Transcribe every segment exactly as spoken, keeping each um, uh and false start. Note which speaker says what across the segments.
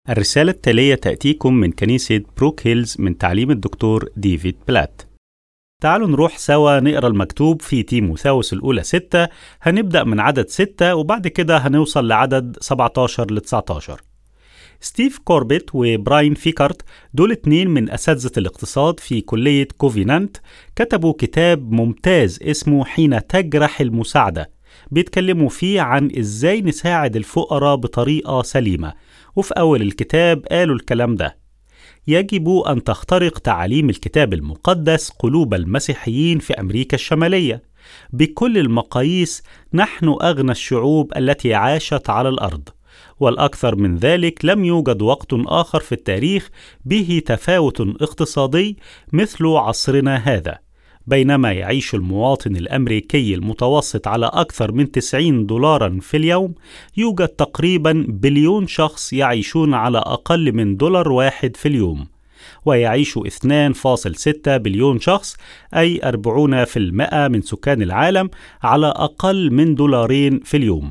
Speaker 1: الرسالة التالية تأتيكم من كنيسة بروك هيلز من تعليم الدكتور ديفيد بلات. تعالوا نروح سوا نقرأ المكتوب في تيموثاوس الأولى ستة. هنبدأ من عدد ستة وبعد كده هنوصل لعدد سبعة عشر ل تسعة عشر. ستيف كوربيت وبراين فيكارت دول اتنين من أساتذة الاقتصاد في كلية كوفينانت، كتبوا كتاب ممتاز اسمه حين تجرح المساعدة، بيتكلموا فيه عن إزاي نساعد الفقراء بطريقة سليمة. وفي أول الكتاب قالوا الكلام ده: يجب أن تخترق تعاليم الكتاب المقدس قلوب المسيحيين في أمريكا الشمالية. بكل المقاييس نحن أغنى الشعوب التي عاشت على الأرض، والأكثر من ذلك لم يوجد وقت آخر في التاريخ به تفاوت اقتصادي مثل عصرنا هذا. بينما يعيش المواطن الأمريكي المتوسط على أكثر من تسعين دولارا في اليوم، يوجد تقريبا بليون شخص يعيشون على أقل من دولار واحد في اليوم، ويعيش اثنين فاصلة ستة بليون شخص أي أربعين بالمئة من سكان العالم على أقل من دولارين في اليوم.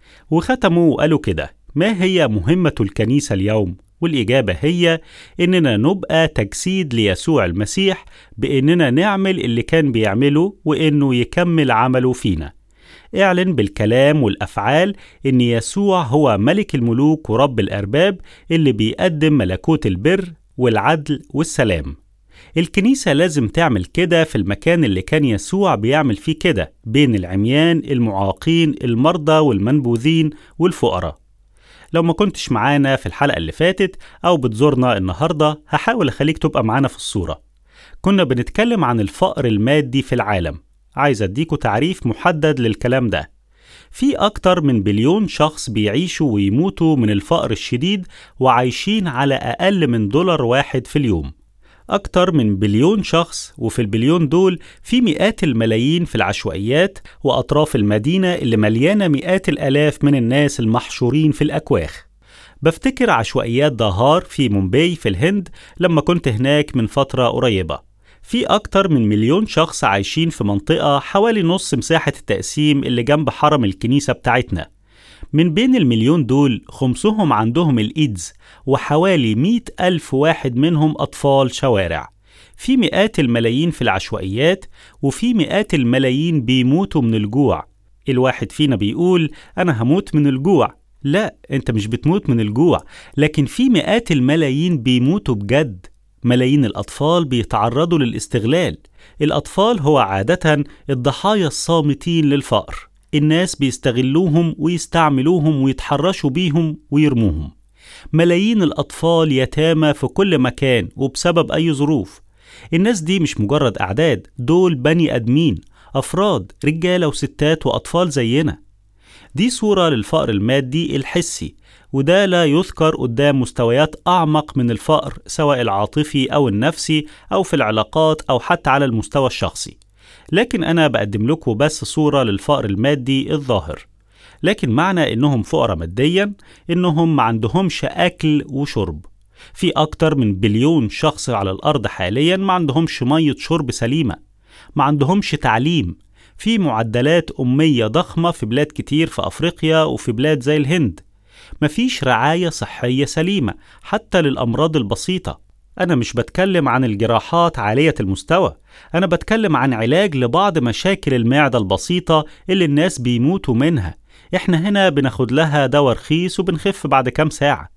Speaker 1: وختموا وقالوا كده: ما هي مهمة الكنيسة اليوم؟ والإجابة هي إننا نبقى تجسيد ليسوع المسيح، بإننا نعمل اللي كان بيعمله وإنه يكمل عمله فينا. اعلن بالكلام والأفعال إن يسوع هو ملك الملوك ورب الأرباب اللي بيقدم ملكوت البر والعدل والسلام. الكنيسة لازم تعمل كده في المكان اللي كان يسوع بيعمل فيه كده، بين العميان، المعاقين، المرضى والمنبوذين والفقراء. لو ما كنتش معانا في الحلقة اللي فاتت أو بتزورنا النهاردة، هحاول أخليك تبقى معانا في الصورة. كنا بنتكلم عن الفقر المادي في العالم. عايز أديكوا تعريف محدد للكلام ده. في أكتر من بليون شخص بيعيشوا ويموتوا من الفقر الشديد وعايشين على أقل من دولار واحد في اليوم. أكتر من بليون شخص، وفي البليون دول في مئات الملايين في العشوائيات وأطراف المدينة اللي مليانة مئات الآلاف من الناس المحشورين في الأكواخ. بفتكر عشوائيات دهار في مومباي في الهند لما كنت هناك من فترة قريبة. في أكتر من مليون شخص عايشين في منطقة حوالي نص مساحة التقسيم اللي جنب حرم الكنيسة بتاعتنا. من بين المليون دول خمسهم عندهم الإيدز، وحوالي مئة ألف واحد منهم أطفال شوارع. في مئات الملايين في العشوائيات، وفي مئات الملايين بيموتوا من الجوع. الواحد فينا بيقول أنا هموت من الجوع. لا، أنت مش بتموت من الجوع، لكن في مئات الملايين بيموتوا بجد. ملايين الأطفال بيتعرضوا للاستغلال. الأطفال هو عادة الضحايا الصامتين للفقر. الناس بيستغلوهم ويستعملوهم ويتحرشوا بيهم ويرموهم. ملايين الأطفال يتامى في كل مكان وبسبب أي ظروف. الناس دي مش مجرد أعداد، دول بني أدمين، أفراد، رجالة وستات وأطفال زينا. دي صورة للفقر المادي الحسي، وده لا يذكر قدام مستويات أعمق من الفقر، سواء العاطفي أو النفسي أو في العلاقات أو حتى على المستوى الشخصي. لكن أنا بقدم لكم بس صورة للفقر المادي الظاهر. لكن معنى إنهم فقراء ماديا إنهم ما عندهمش أكل وشرب. في أكتر من بليون شخص على الأرض حاليا ما عندهمش مية شرب سليمة، ما عندهمش تعليم. في معدلات أمية ضخمة في بلاد كتير في أفريقيا وفي بلاد زي الهند. مفيش رعاية صحية سليمة حتى للأمراض البسيطة. أنا مش بتكلم عن الجراحات عالية المستوى، أنا بتكلم عن علاج لبعض مشاكل المعدة البسيطة اللي الناس بيموتوا منها. إحنا هنا بناخد لها دواء رخيص وبنخف بعد كام ساعة.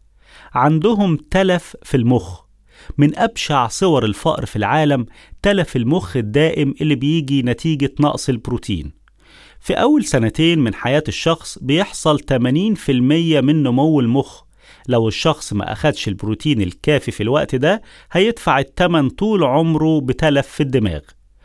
Speaker 1: عندهم تلف في المخ. من أبشع صور الفقر في العالم تلف المخ الدائم اللي بيجي نتيجة نقص البروتين. في أول سنتين من حياة الشخص بيحصل ثمانين بالمئة من نمو المخ. لو الشخص ما أخدش البروتين الكافي في الوقت ده هيدفع الثمن طول عمره بتلف في الدماغ.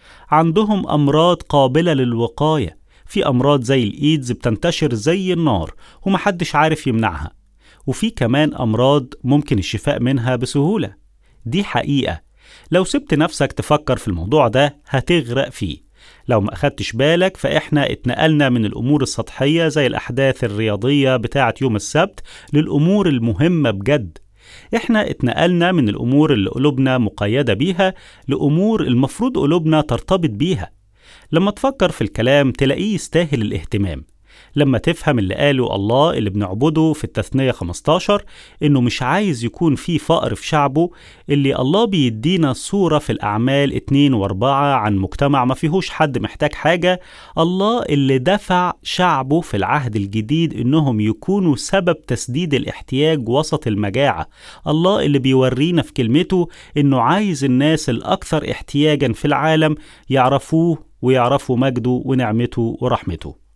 Speaker 1: عندهم أمراض قابلة للوقاية. في أمراض زي الإيدز بتنتشر زي النار ومحدش عارف يمنعها. وفي كمان أمراض ممكن الشفاء منها بسهولة. دي حقيقة. لو سبت نفسك تفكر في الموضوع ده هتغرق فيه. لو ما أخدتش بالك فإحنا اتنقلنا من الأمور السطحية زي الأحداث الرياضية بتاعة يوم السبت للأمور المهمة بجد. إحنا اتنقلنا من الأمور اللي قلوبنا مقيدة بيها لأمور المفروض قلوبنا ترتبط بيها. لما تفكر في الكلام تلاقيه يستاهل الاهتمام. لما تفهم اللي قاله الله اللي بنعبده في التثنية خمستاشر إنه مش عايز يكون في فقر في شعبه، اللي الله بيدينا صورة في الأعمال اتنين واربعة عن مجتمع ما فيهوش حد محتاج حاجة. الله اللي دفع شعبه في العهد الجديد إنهم يكونوا سبب تسديد الاحتياج وسط المجاعة. الله اللي بيورينا في كلمته إنه عايز الناس الأكثر احتياجا في العالم يعرفوه ويعرفوا مجده ونعمته ورحمته.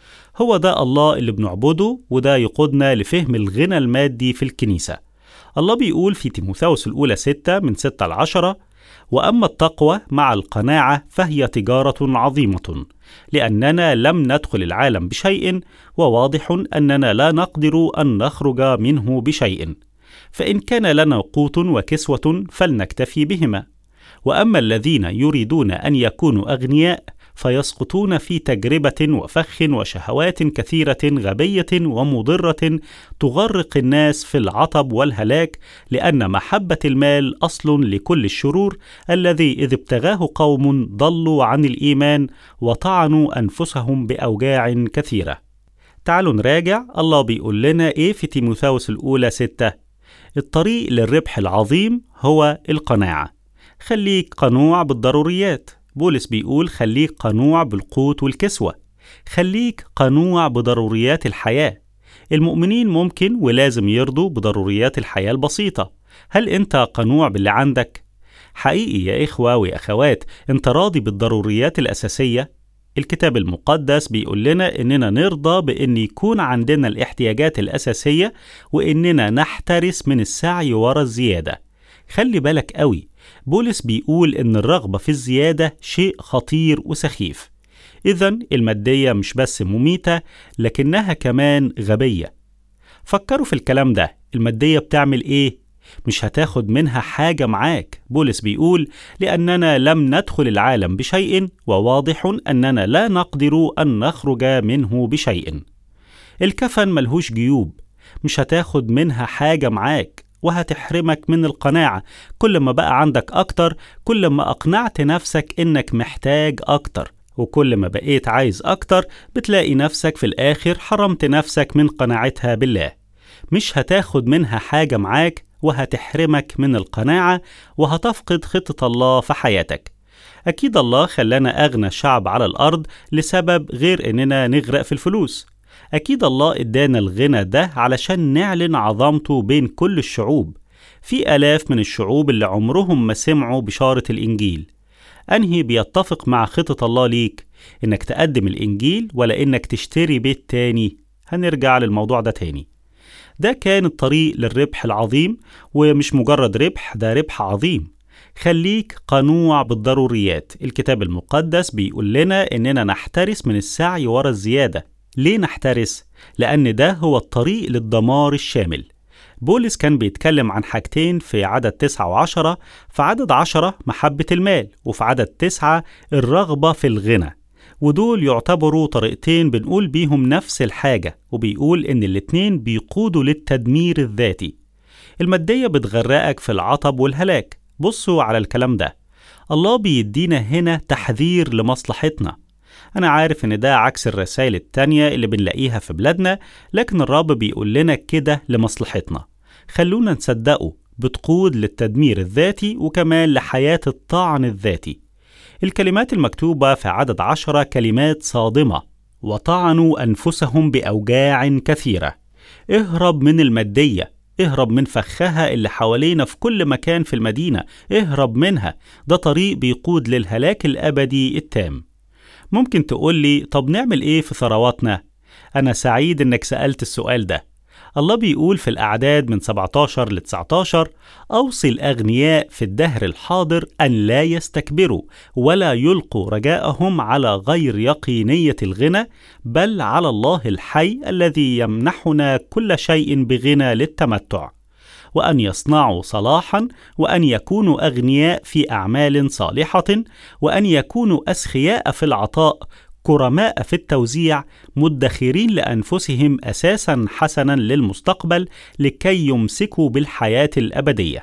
Speaker 1: هو ده الله اللي بنعبده، وده يقودنا لفهم الغنى المادي في الكنيسة. الله بيقول في تيموثاوس الأولى ستة من ستة لعشرة: وأما التقوى مع القناعة فهي تجارة عظيمة، لأننا لم ندخل العالم بشيء، وواضح أننا لا نقدر أن نخرج منه بشيء، فإن كان لنا قوت وكسوة فلنكتفي بهما. وأما الذين يريدون أن يكونوا أغنياء فيسقطون في تجربة وفخ وشهوات كثيرة غبية ومضرة تغرق الناس في العطب والهلاك، لأن محبة المال أصل لكل الشرور، الذي إذ ابتغاه قوم ضلوا عن الإيمان وطعنوا أنفسهم بأوجاع كثيرة. تعالوا نراجع الله بيقول لنا إيه في تيموثاوس الأولى ستة. الطريق للربح العظيم هو القناعة. خليك قنوع بالضروريات. بولس بيقول خليك قنوع بالقوت والكسوة. خليك قنوع بضروريات الحياة. المؤمنين ممكن ولازم يرضوا بضروريات الحياة البسيطة. هل أنت قنوع باللي عندك؟ حقيقي يا إخوة وأخوات، أنت راضي بالضروريات الأساسية؟ الكتاب المقدس بيقول لنا إننا نرضى بإن يكون عندنا الاحتياجات الأساسية، وإننا نحترس من السعي وراء الزيادة. خلي بالك قوي، بولس بيقول إن الرغبة في الزيادة شيء خطير وسخيف. إذن المادية مش بس مميتة، لكنها كمان غبية. فكروا في الكلام ده، المادية بتعمل إيه؟ مش هتاخد منها حاجة معاك. بولس بيقول لأننا لم ندخل العالم بشيء، وواضح أننا لا نقدر أن نخرج منه بشيء. الكفن ملهوش جيوب، مش هتاخد منها حاجة معاك، وهتحرمك من القناعة. كل ما بقى عندك أكتر، كل ما أقنعت نفسك إنك محتاج أكتر، وكل ما بقيت عايز أكتر بتلاقي نفسك في الآخر حرمت نفسك من قناعتها بالله. مش هتاخد منها حاجة معاك، وهتحرمك من القناعة، وهتفقد خطة الله في حياتك. أكيد الله خلانا أغنى شعب على الأرض لسبب غير إننا نغرق في الفلوس. أكيد الله إدانا الغنى ده علشان نعلن عظمته بين كل الشعوب. في آلاف من الشعوب اللي عمرهم ما سمعوا بشارة الإنجيل. أنهي بيتفق مع خطة الله ليك؟ إنك تقدم الإنجيل ولا إنك تشتري بيت تاني؟ هنرجع للموضوع ده تاني. ده كان الطريق للربح العظيم، ومش مجرد ربح، ده ربح عظيم. خليك قنوع بالضروريات. الكتاب المقدس بيقول لنا إننا نحترس من السعي وراء الزيادة. ليه نحترس؟ لأن ده هو الطريق للدمار الشامل. بولس كان بيتكلم عن حاجتين في عدد تسعة وعشرة. في عدد عشرة محبة المال، وفي عدد تسعة الرغبة في الغنى، ودول يعتبروا طريقتين بنقول بيهم نفس الحاجة، وبيقول إن الاتنين بيقودوا للتدمير الذاتي. المادية بتغرقك في العطب والهلاك. بصوا على الكلام ده، الله بيدينا هنا تحذير لمصلحتنا. أنا عارف إن ده عكس الرسائل التانية اللي بنلاقيها في بلادنا، لكن الرب بيقول لنا كده لمصلحتنا. خلونا نصدقه، بتقود للتدمير الذاتي وكمان لحياة الطعن الذاتي. الكلمات المكتوبة في عدد عشرة كلمات صادمة: وطعنوا أنفسهم بأوجاع كثيرة. اهرب من المادية، اهرب من فخها اللي حوالينا في كل مكان في المدينة، اهرب منها. ده طريق بيقود للهلاك الأبدي التام. ممكن تقول لي طب نعمل ايه في ثرواتنا؟ أنا سعيد إنك سألت السؤال ده. الله بيقول في الأعداد من سبعتاشر ل تسعتاشر: أوصي الأغنياء في الدهر الحاضر أن لا يستكبروا ولا يلقوا رجاءهم على غير يقينية الغنى، بل على الله الحي الذي يمنحنا كل شيء بغنى للتمتع، وأن يصنعوا صلاحا، وأن يكونوا أغنياء في أعمال صالحة، وأن يكونوا أسخياء في العطاء، كرماء في التوزيع، مدخرين لأنفسهم أساسا حسنا للمستقبل، لكي يمسكوا بالحياة الأبدية.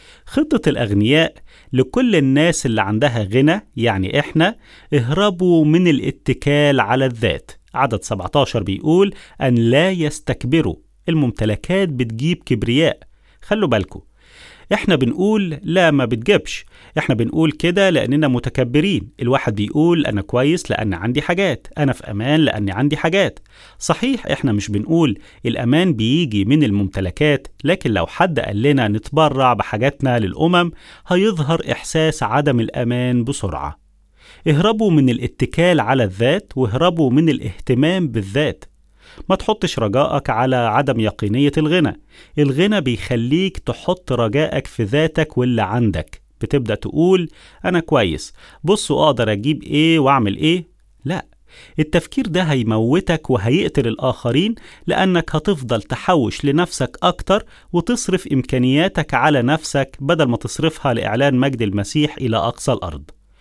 Speaker 1: خطة الأغنياء لكل الناس اللي عندها غنى، يعني إحنا، اهربوا من الاتكال على الذات، عدد سبعة عشر بيقول أن لا يستكبروا. الممتلكات بتجيب كبرياء. خلوا بالكم، احنا بنقول لا ما بتجيبش، احنا بنقول كده لأننا متكبرين. الواحد بيقول أنا كويس لأن عندي حاجات، أنا في أمان لأني عندي حاجات. صحيح احنا مش بنقول الأمان بيجي من الممتلكات، لكن لو حد قال لنا نتبرع بحاجاتنا للأمم هيظهر إحساس عدم الأمان بسرعة. اهربوا من الاتكال على الذات واهربوا من الاهتمام بالذات. ما تحطش رجائك على عدم يقينية الغنى. الغنى بيخليك تحط رجائك في ذاتك واللي عندك. بتبدأ تقول أنا كويس، بصوا أقدر أجيب إيه وأعمل إيه. لا، التفكير ده هيموتك وهيقتل الآخرين، لأنك هتفضل تحوش لنفسك أكتر وتصرف إمكانياتك على نفسك بدل ما تصرفها لإعلان مجد المسيح إلى أقصى الأرض.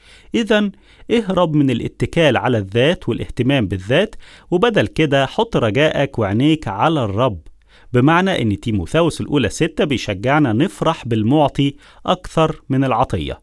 Speaker 1: إذن اهرب من الاتكال على الذات والاهتمام بالذات، وبدل كده حط رجائك وعينيك على الرب. بمعنى أن تيموثاوس الأولى ستة بيشجعنا نفرح بالمعطي أكثر من العطية.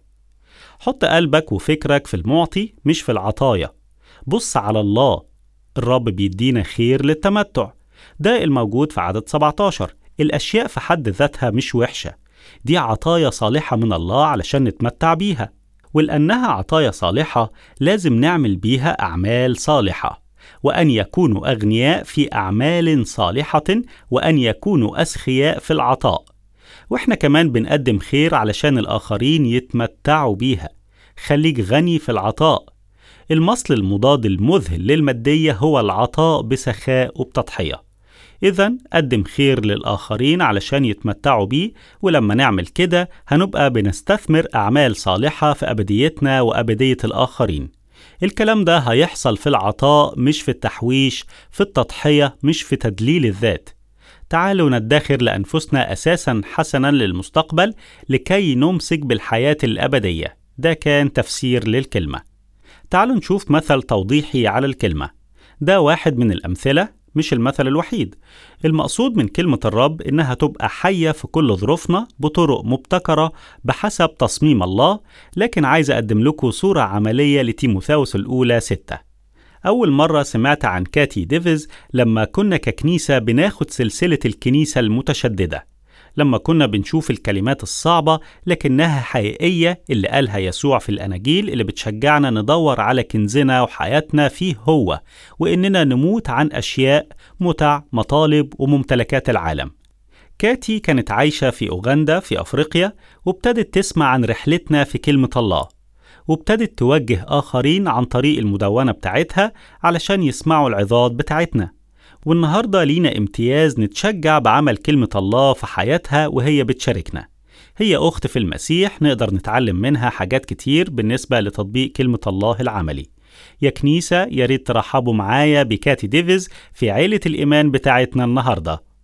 Speaker 1: حط قلبك وفكرك في المعطي مش في العطايا. بص على الله. الرب بيدينا خير للتمتع، ده الموجود في عدد سبعة عشر. الأشياء في حد ذاتها مش وحشة، دي عطايا صالحة من الله علشان نتمتع بيها. ولأنها عطايا صالحة لازم نعمل بيها أعمال صالحة، وأن يكونوا أغنياء في أعمال صالحة، وأن يكونوا أسخياء في العطاء. وإحنا كمان بنقدم خير علشان الآخرين يتمتعوا بيها. خليك غني في العطاء. المصل المضاد المذهل للمادية هو العطاء بسخاء وبتضحية. إذن قدم خير للآخرين علشان يتمتعوا بيه، ولما نعمل كده هنبقى بنستثمر أعمال صالحة في أبديتنا وأبدية الآخرين. الكلام ده هيحصل في العطاء مش في التحويش، في التضحية مش في تدليل الذات. تعالوا ندخر لأنفسنا أساسا حسنا للمستقبل لكي نمسك بالحياة الأبدية. ده كان تفسير للكلمة. تعالوا نشوف مثل توضيحي على الكلمة. ده واحد من الأمثلة، مش المثل الوحيد. المقصود من كلمة الرب إنها تبقى حية في كل ظروفنا بطرق مبتكرة بحسب تصميم الله. لكن عايز أقدم لكم صورة عملية لتيموثاوس الأولى ستة. أول مرة سمعت عن كاتي ديفيز لما كنا ككنيسة بناخد سلسلة الكنيسة المتشددة، لما كنا بنشوف الكلمات الصعبة لكنها حقيقية اللي قالها يسوع في الأناجيل، اللي بتشجعنا ندور على كنزنا وحياتنا فيه هو، وإننا نموت عن أشياء، متع، مطالب وممتلكات العالم. كاتي كانت عايشة في أوغندا في أفريقيا، وابتدت تسمع عن رحلتنا في كلمة الله، وابتدت توجه آخرين عن طريق المدونة بتاعتها علشان يسمعوا العظات بتاعتنا. والنهاردة لينا امتياز نتشجع بعمل كلمة الله في حياتها وهي بتشاركنا. هي أخت في المسيح، نقدر نتعلم منها حاجات كتير بالنسبة لتطبيق كلمة الله العملي. يا كنيسة، يا ريت ترحبوا معايا بكاتي ديفيز في عيلة الإيمان بتاعتنا النهاردة.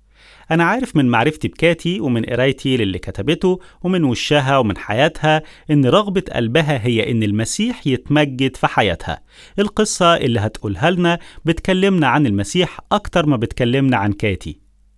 Speaker 1: أنا عارف من معرفتي بكاتي ومن قرايتي للي كتبته ومن وشها ومن حياتها إن رغبة قلبها هي إن المسيح يتمجد في حياتها. القصة اللي هتقولها لنا بتكلمنا عن المسيح أكتر ما بتكلمنا عن كاتي.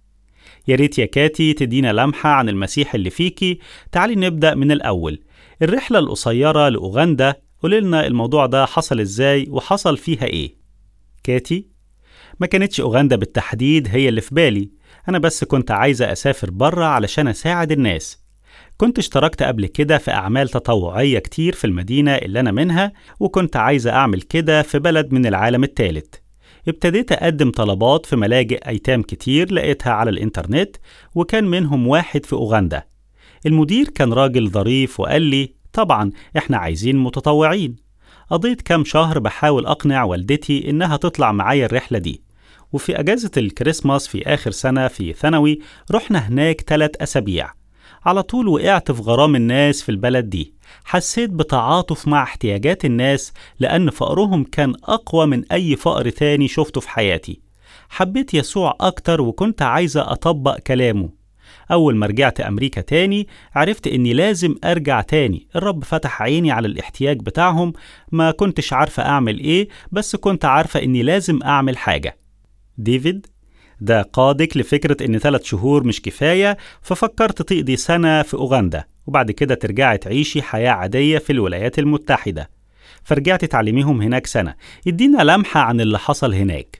Speaker 1: يا ريت يا كاتي تدينا لمحة عن المسيح اللي فيكي. تعالي نبدأ من الأول. الرحلة القصيرة لأوغندا، قوليلنا الموضوع ده حصل إزاي وحصل فيها إيه؟ كاتي: ما كانتش أوغندا بالتحديد هي اللي في بالي، أنا بس كنت عايزة أسافر برا علشان أساعد الناس. كنت اشتركت قبل كده في أعمال تطوعية كتير في المدينة اللي أنا منها، وكنت عايزة أعمل كده في بلد من العالم الثالث. ابتديت أقدم طلبات في ملاجئ أيتام كتير لقيتها على الإنترنت، وكان منهم واحد في أوغندا. المدير كان راجل ظريف وقال لي طبعا إحنا عايزين متطوعين. قضيت كام شهر بحاول أقنع والدتي إنها تطلع معايا الرحلة دي، وفي أجازة الكريسماس في آخر سنة في ثانوي رحنا هناك ثلاث أسابيع. على طول وقعت في غرام الناس في البلد دي. حسيت بتعاطف مع احتياجات الناس لأن فقرهم كان أقوى من أي فقر تاني شفته في حياتي. حبيت يسوع أكتر وكنت عايزة أطبق كلامه. أول ما رجعت أمريكا تاني عرفت إني لازم أرجع تاني. الرب فتح عيني على الاحتياج بتاعهم. ما كنتش عارفة أعمل إيه، بس كنت عارفة إني لازم أعمل حاجة. ديفيد: ده قادك لفكرة إن ثلاث شهور مش كفاية، ففكرت تقضي سنة في أوغندا وبعد كده ترجعي تعيشي حياة عادية في الولايات المتحدة. فرجعت تعلميهم هناك سنة. ادينا لمحة عن اللي حصل هناك.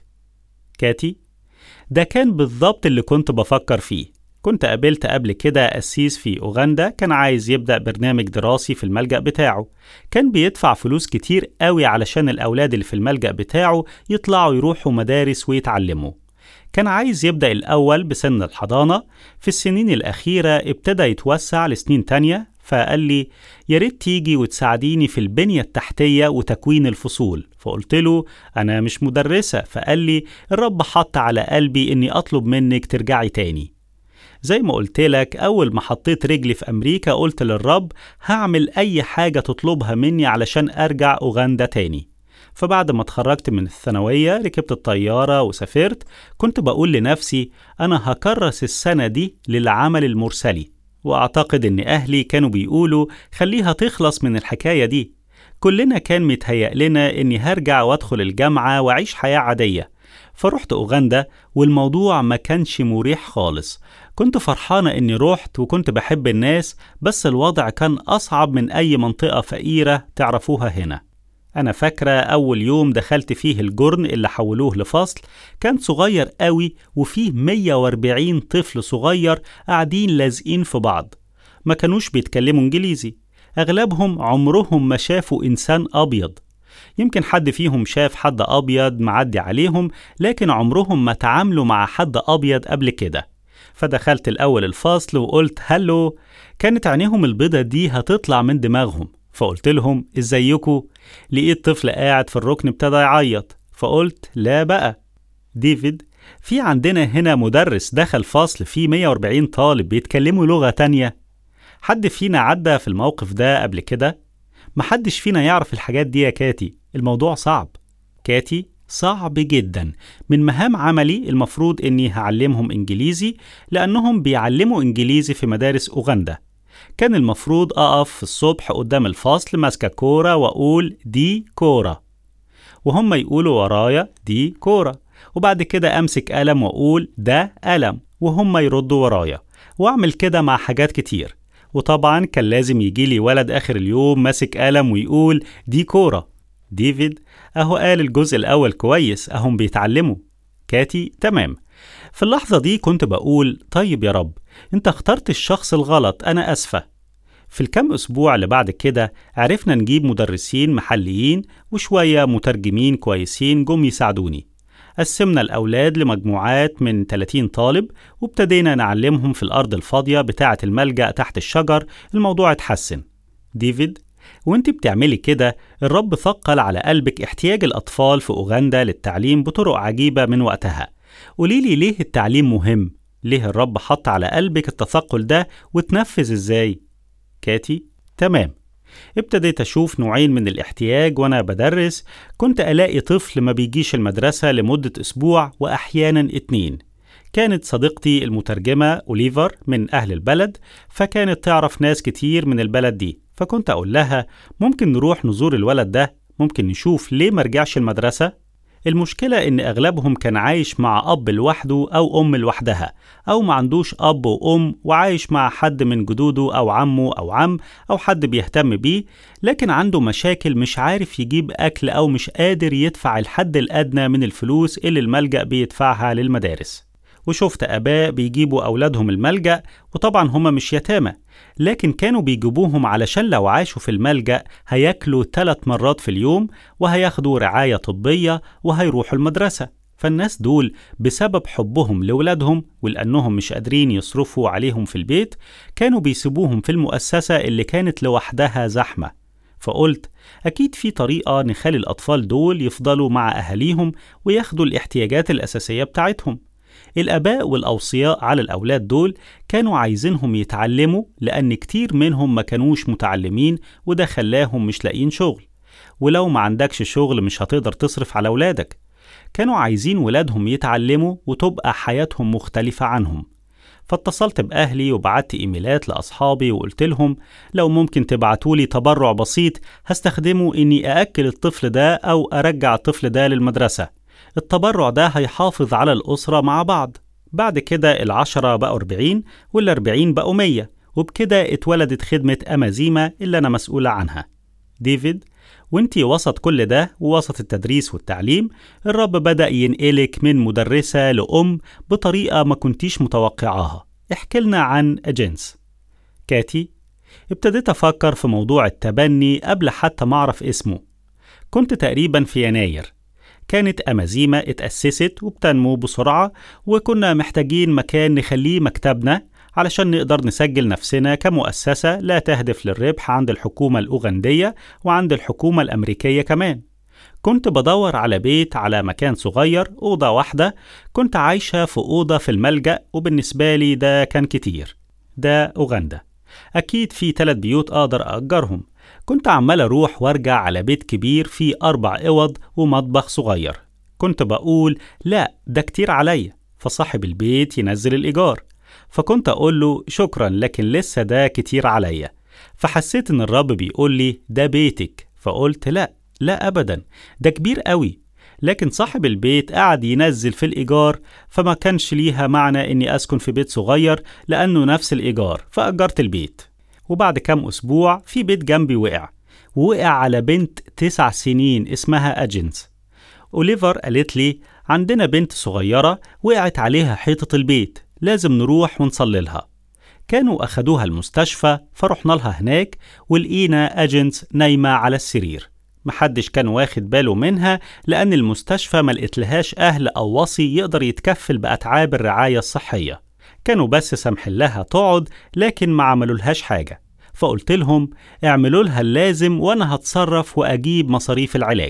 Speaker 1: كاتي: ده كان بالضبط اللي كنت بفكر فيه. كنت قابلت قبل كده قسيس في أوغندا كان عايز يبدأ برنامج دراسي في الملجأ بتاعه. كان بيدفع فلوس كتير قوي علشان الأولاد اللي في الملجأ بتاعه يطلعوا يروحوا مدارس ويتعلموا. كان عايز يبدأ الأول بسن الحضانة. في السنين الأخيرة ابتدى يتوسع لسنين تانية، فقال لي ياريت تيجي وتساعديني في البنية التحتية وتكوين الفصول. فقلت له أنا مش مدرسة. فقال لي الرب حط على قلبي إني أطلب منك ترجعي تاني. زي ما قلت لك، أول ما حطيت رجلي في أمريكا قلت للرب هعمل أي حاجة تطلبها مني علشان أرجع أوغندا تاني. فبعد ما اتخرجت من الثانوية ركبت الطيارة وسافرت. كنت بقول لنفسي أنا هكرس السنة دي للعمل المرسلي، وأعتقد إن أهلي كانوا بيقولوا خليها تخلص من الحكاية دي. كلنا كان متهيأ لنا إني هرجع وأدخل الجامعة وأعيش حياة عادية. فرحت أوغندا والموضوع ما كانش مريح خالص. كنت فرحانة إني رحت وكنت بحب الناس، بس الوضع كان أصعب من أي منطقة فقيرة تعرفوها هنا. أنا فاكرة أول يوم دخلت فيه الجرن اللي حولوه لفصل، كان صغير قوي وفيه مية وأربعين طفل صغير قاعدين لازقين في بعض. ما كانوش بيتكلموا إنجليزي. أغلبهم عمرهم ما شافوا إنسان أبيض. يمكن حد فيهم شاف حد أبيض معدي عليهم، لكن عمرهم ما تعاملوا مع حد أبيض قبل كده. فدخلت الأول الفصل وقلت هلو. كانت عينيهم البيضة دي هتطلع من دماغهم. فقلت لهم ازيكوا. لقيت طفل قاعد في الركن ابتدى يعيط. فقلت لا بقى ديفيد، في عندنا هنا مدرس دخل فصل فيه مية وأربعين طالب بيتكلموا لغة تانية. حد فينا عدى في الموقف ده قبل كده؟ محدش فينا يعرف الحاجات دي يا كاتي. الموضوع صعب. كاتي: صعب جدا. من مهام عملي المفروض اني هعلمهم انجليزي، لانهم بيعلموا انجليزي في مدارس اوغندا. كان المفروض أقف في الصبح قدام الفصل ماسكة كورة وأقول دي كورة، وهم يقولوا ورايا دي كورة، وبعد كده أمسك قلم وأقول ده قلم، وهم يردوا ورايا، وأعمل كده مع حاجات كتير. وطبعا كان لازم يجيلي ولد آخر اليوم ماسك قلم ويقول دي كورة. ديفيد: أهو قال الجزء الأول كويس، أهم بيتعلموا. كاتي: تمام. في اللحظة دي كنت بقول طيب يا رب، انت اخترت الشخص الغلط، أنا أسفة. في الكام أسبوع اللي بعد كده عرفنا نجيب مدرسين محليين وشوية مترجمين كويسين جم يساعدوني. قسمنا الأولاد لمجموعات من ثلاثين طالب وابتدينا نعلمهم في الأرض الفاضية بتاعة الملجأ تحت الشجر. الموضوع اتحسن. ديفيد: وانت بتعملي كده الرب ثقل على قلبك احتياج الأطفال في أوغندا للتعليم بطرق عجيبة من وقتها. قوليلي ليه التعليم مهم؟ ليه الرب حط على قلبك التثقل ده وتنفذ ازاي؟ كاتي: تمام. ابتديت أشوف نوعين من الاحتياج وأنا بدرس. كنت ألاقي طفل ما بيجيش المدرسة لمدة أسبوع وأحيانا اتنين. كانت صديقتي المترجمة أوليفر من أهل البلد، فكانت تعرف ناس كتير من البلد دي، فكنت أقول لها ممكن نروح نزور الولد ده، ممكن نشوف ليه مرجعش المدرسة. المشكلة إن أغلبهم كان عايش مع أب لوحده أو أم لوحدها، أو ما عندوش أب وأم وعايش مع حد من جدوده أو عمه أو عم أو حد بيهتم بيه، لكن عنده مشاكل، مش عارف يجيب أكل أو مش قادر يدفع الحد الأدنى من الفلوس اللي الملجأ بيدفعها للمدارس. وشفت آباء بيجيبوا أولادهم الملجأ، وطبعا هما مش يتامى، لكن كانوا بيجيبوهم علشان لو عاشوا في الملجأ هياكلوا ثلاث مرات في اليوم وهياخدوا رعاية طبية وهيروحوا المدرسة. فالناس دول بسبب حبهم لولادهم ولأنهم مش قادرين يصرفوا عليهم في البيت كانوا بيسيبوهم في المؤسسة اللي كانت لوحدها زحمة. فقلت أكيد في طريقة نخلي الأطفال دول يفضلوا مع أهاليهم وياخدوا الاحتياجات الأساسية بتاعتهم. الآباء والأوصياء على الأولاد دول كانوا عايزينهم يتعلموا، لأن كتير منهم ما كانوش متعلمين وده خلاهم مش لاقين شغل، ولو ما عندكش شغل مش هتقدر تصرف على أولادك. كانوا عايزين ولادهم يتعلموا وتبقى حياتهم مختلفة عنهم. فاتصلت بأهلي وبعت إيميلات لأصحابي وقلت لهم لو ممكن تبعتولي تبرع بسيط هستخدمه إني أأكل الطفل ده أو أرجع الطفل ده للمدرسة. التبرع ده هيحافظ على الأسرة مع بعض. بعد كده العشرة بقوا أربعين والأربعين بقوا مية، وبكده اتولدت خدمة أمازيما اللي أنا مسؤولة عنها. ديفيد: وانتي وسط كل ده ووسط التدريس والتعليم، الرب بدأ ينقلك من مدرسة لأم بطريقة ما كنتيش متوقعاها. احكي لنا عن أجنس. كاتي: ابتديت أفكر في موضوع التبني قبل حتى ما أعرف اسمه. كنت تقريبا في يناير. كانت أمازيما اتأسست وبتنمو بسرعة، وكنا محتاجين مكان نخليه مكتبنا علشان نقدر نسجل نفسنا كمؤسسة لا تهدف للربح عند الحكومة الأوغندية وعند الحكومة الأمريكية كمان. كنت بدور على بيت، على مكان صغير، أوضة واحدة. كنت عايشة في أوضة في الملجأ، وبالنسبة لي ده كان كتير. ده أوغندا، أكيد في ثلاث بيوت أقدر أجرهم. كنت عمال أروح وارجع على بيت كبير فيه أربع أوض ومطبخ صغير. كنت بقول لا ده كتير عليا، فصاحب البيت ينزل الإيجار. فكنت أقول له شكرا لكن لسه ده كتير عليا. فحسيت إن الرب بيقول لي ده بيتك، فقلت لا لا أبدا، ده كبير قوي. لكن صاحب البيت قاعد ينزل في الإيجار، فما كانش ليها معنى إني أسكن في بيت صغير لأنه نفس الإيجار، فأجرت البيت. وبعد كام أسبوع في بيت جنبي وقع، ووقع على بنت تسع سنين اسمها أجنس. أوليفر قالت لي عندنا بنت صغيرة وقعت عليها حيطة البيت، لازم نروح ونصلي لها. كانوا أخدوها المستشفى، فرحنا لها هناك ولقينا أجنس نايمة على السرير. محدش كان واخد باله منها لأن المستشفى ملقتلهاش أهل أو وصي يقدر يتكفل بأتعاب الرعاية الصحية. كانوا بس سمحوا لها تقعد لكن ما عملولهاش حاجة. فقلت لهم اعملوا لها اللازم وأنا هتصرف وأجيب مصاريف العلاج.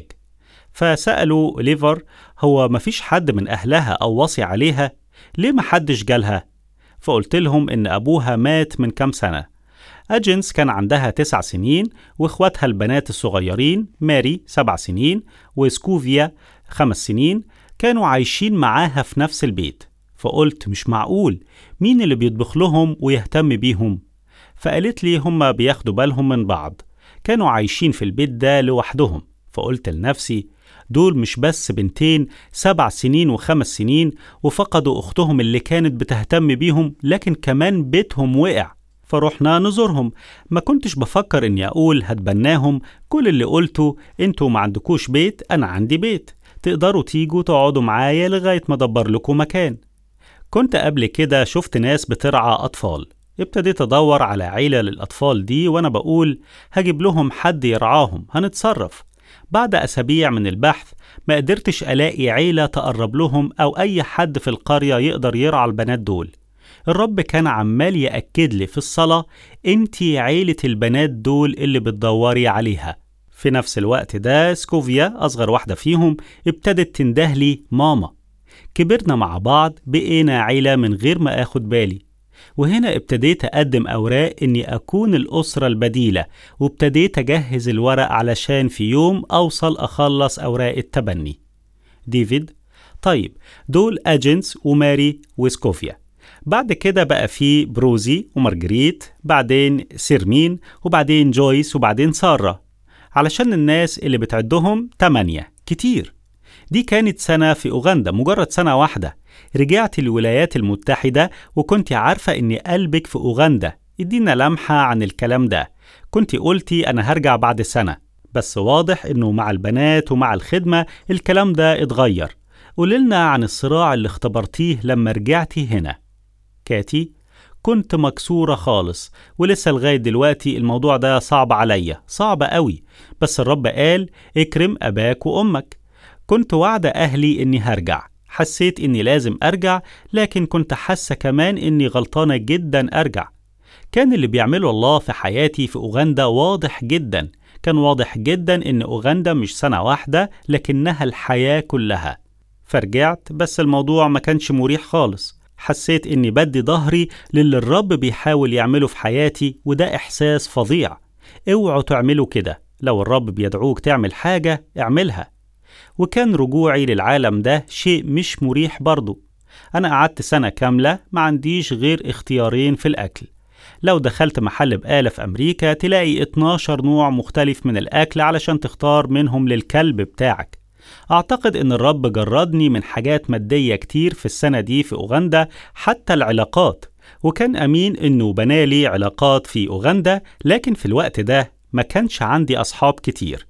Speaker 1: فسألوا ليفر هو مفيش حد من أهلها أو وصي عليها؟ ليه محدش جالها؟ فقلت لهم إن أبوها مات من كام سنة. أجنس كان عندها تسع سنين، وإخواتها البنات الصغيرين ماري سبع سنين وسكوفيا خمس سنين كانوا عايشين معاها في نفس البيت. فقلت مش معقول، مين اللي بيطبخ لهم ويهتم بيهم؟ فقالت لي هم بياخدوا بالهم من بعض، كانوا عايشين في البيت ده لوحدهم. فقلت لنفسي دول مش بس بنتين سبع سنين وخمس سنين وفقدوا أختهم اللي كانت بتهتم بيهم، لكن كمان بيتهم وقع. فرحنا نزورهم. ما كنتش بفكر إني أقول هتبناهم، كل اللي قلته انتوا ما عندكوش بيت، أنا عندي بيت، تقدروا تيجوا تقعدوا معايا لغاية ما أدبر لكم مكان. كنت قبل كده شفت ناس بترعى أطفال، ابتديت أدور على عيلة للأطفال دي، وأنا بقول هجيب لهم حد يرعاهم، هنتصرف. بعد أسابيع من البحث ما قدرتش ألاقي عيلة تقرب لهم أو أي حد في القرية يقدر يرعى البنات دول. الرب كان عمال يأكد لي في الصلاة انتي عيلة البنات دول اللي بتدوري عليها. في نفس الوقت ده سكوفيا أصغر واحدة فيهم ابتدت تندهلي ماما. كبرنا مع بعض، بقينا عيلة من غير ما أخد بالي. وهنا ابتديت أقدم أوراق إني أكون الأسرة البديلة، وابتديت أجهز الورق علشان في يوم أوصل أخلص أوراق التبني. ديفيد: طيب دول أجنس وماري وسكوفيا. بعد كده بقى في بروزي ومارجريت، بعدين سيرمين، وبعدين جويس، وبعدين سارة. علشان الناس اللي بتعدهم تمانية، كتير. دي كانت سنة في أوغندا، مجرد سنة واحدة. رجعت الولايات المتحدة وكنت عارفة إن قلبك في أوغندا. ادينا لمحة عن الكلام ده. كنت قلتي أنا هرجع بعد سنة، بس واضح إنه مع البنات ومع الخدمة الكلام ده اتغير. قوللنا عن الصراع اللي اختبرتيه لما رجعتي هنا. كاتي: كنت مكسورة خالص، ولسه لغاية دلوقتي الموضوع ده صعب عليا، صعب قوي، بس الرب قال اكرم أباك وأمك. كنت وعد أهلي إني هرجع، حسيت إني لازم أرجع، لكن كنت حاسة كمان إني غلطانة جدا أرجع. كان اللي بيعمله الله في حياتي في أوغندا واضح جدا. كان واضح جدا إن أوغندا مش سنة واحدة لكنها الحياة كلها. فرجعت، بس الموضوع ما كانش مريح خالص. حسيت إني بدي ظهري للي الرب بيحاول يعمله في حياتي، وده إحساس فظيع. اوعوا تعملوا كده. لو الرب بيدعوك تعمل حاجة اعملها. وكان رجوعي للعالم ده شيء مش مريح برضو. أنا قعدت سنة كاملة ما عنديش غير اختيارين في الأكل. لو دخلت محل بقالة في أمريكا تلاقي اتناشر نوع مختلف من الأكل علشان تختار منهم للكلب بتاعك. أعتقد إن الرب جردني من حاجات مادية كتير في السنة دي في أوغندا، حتى العلاقات، وكان أمين إنه بنالي علاقات في أوغندا، لكن في الوقت ده ما كانش عندي أصحاب كتير.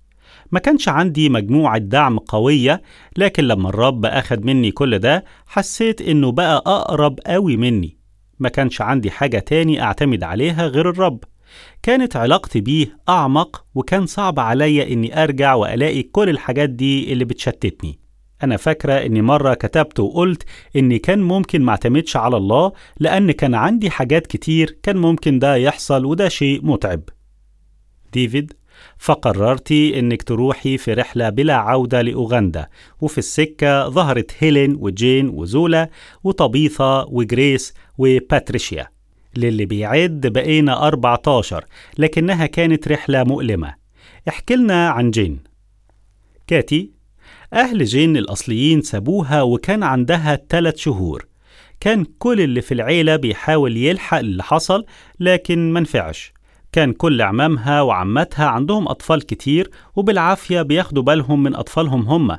Speaker 1: ما كانش عندي مجموعة دعم قوية، لكن لما الرب أخد مني كل ده حسيت إنه بقى أقرب قوي مني. ما كانش عندي حاجة تاني أعتمد عليها غير الرب. كانت علاقتي بيه أعمق، وكان صعب عليا إني أرجع وألاقي كل الحاجات دي اللي بتشتتني. أنا فاكرة إني مرة كتبت وقلت إني كان ممكن ما اعتمدش على الله، لأن كان عندي حاجات كتير كان ممكن ده يحصل، وده شيء متعب. ديفيد: فقررتي إنك تروحي في رحلة بلا عودة لأوغندا، وفي السكة ظهرت هيلين وجين وزولا وطبيثة وجريس وباتريشيا. للي بيعد بقينا أربعة عشر، لكنها كانت رحلة مؤلمة. احكي لنا عن جين. كاتي: أهل جين الأصليين سابوها وكان عندها ثلاث شهور. كان كل اللي في العيلة بيحاول يلحق اللي حصل، لكن منفعش. كان كل عمامها وعماتها عندهم أطفال كتير، وبالعافية بياخدوا بالهم من أطفالهم هم.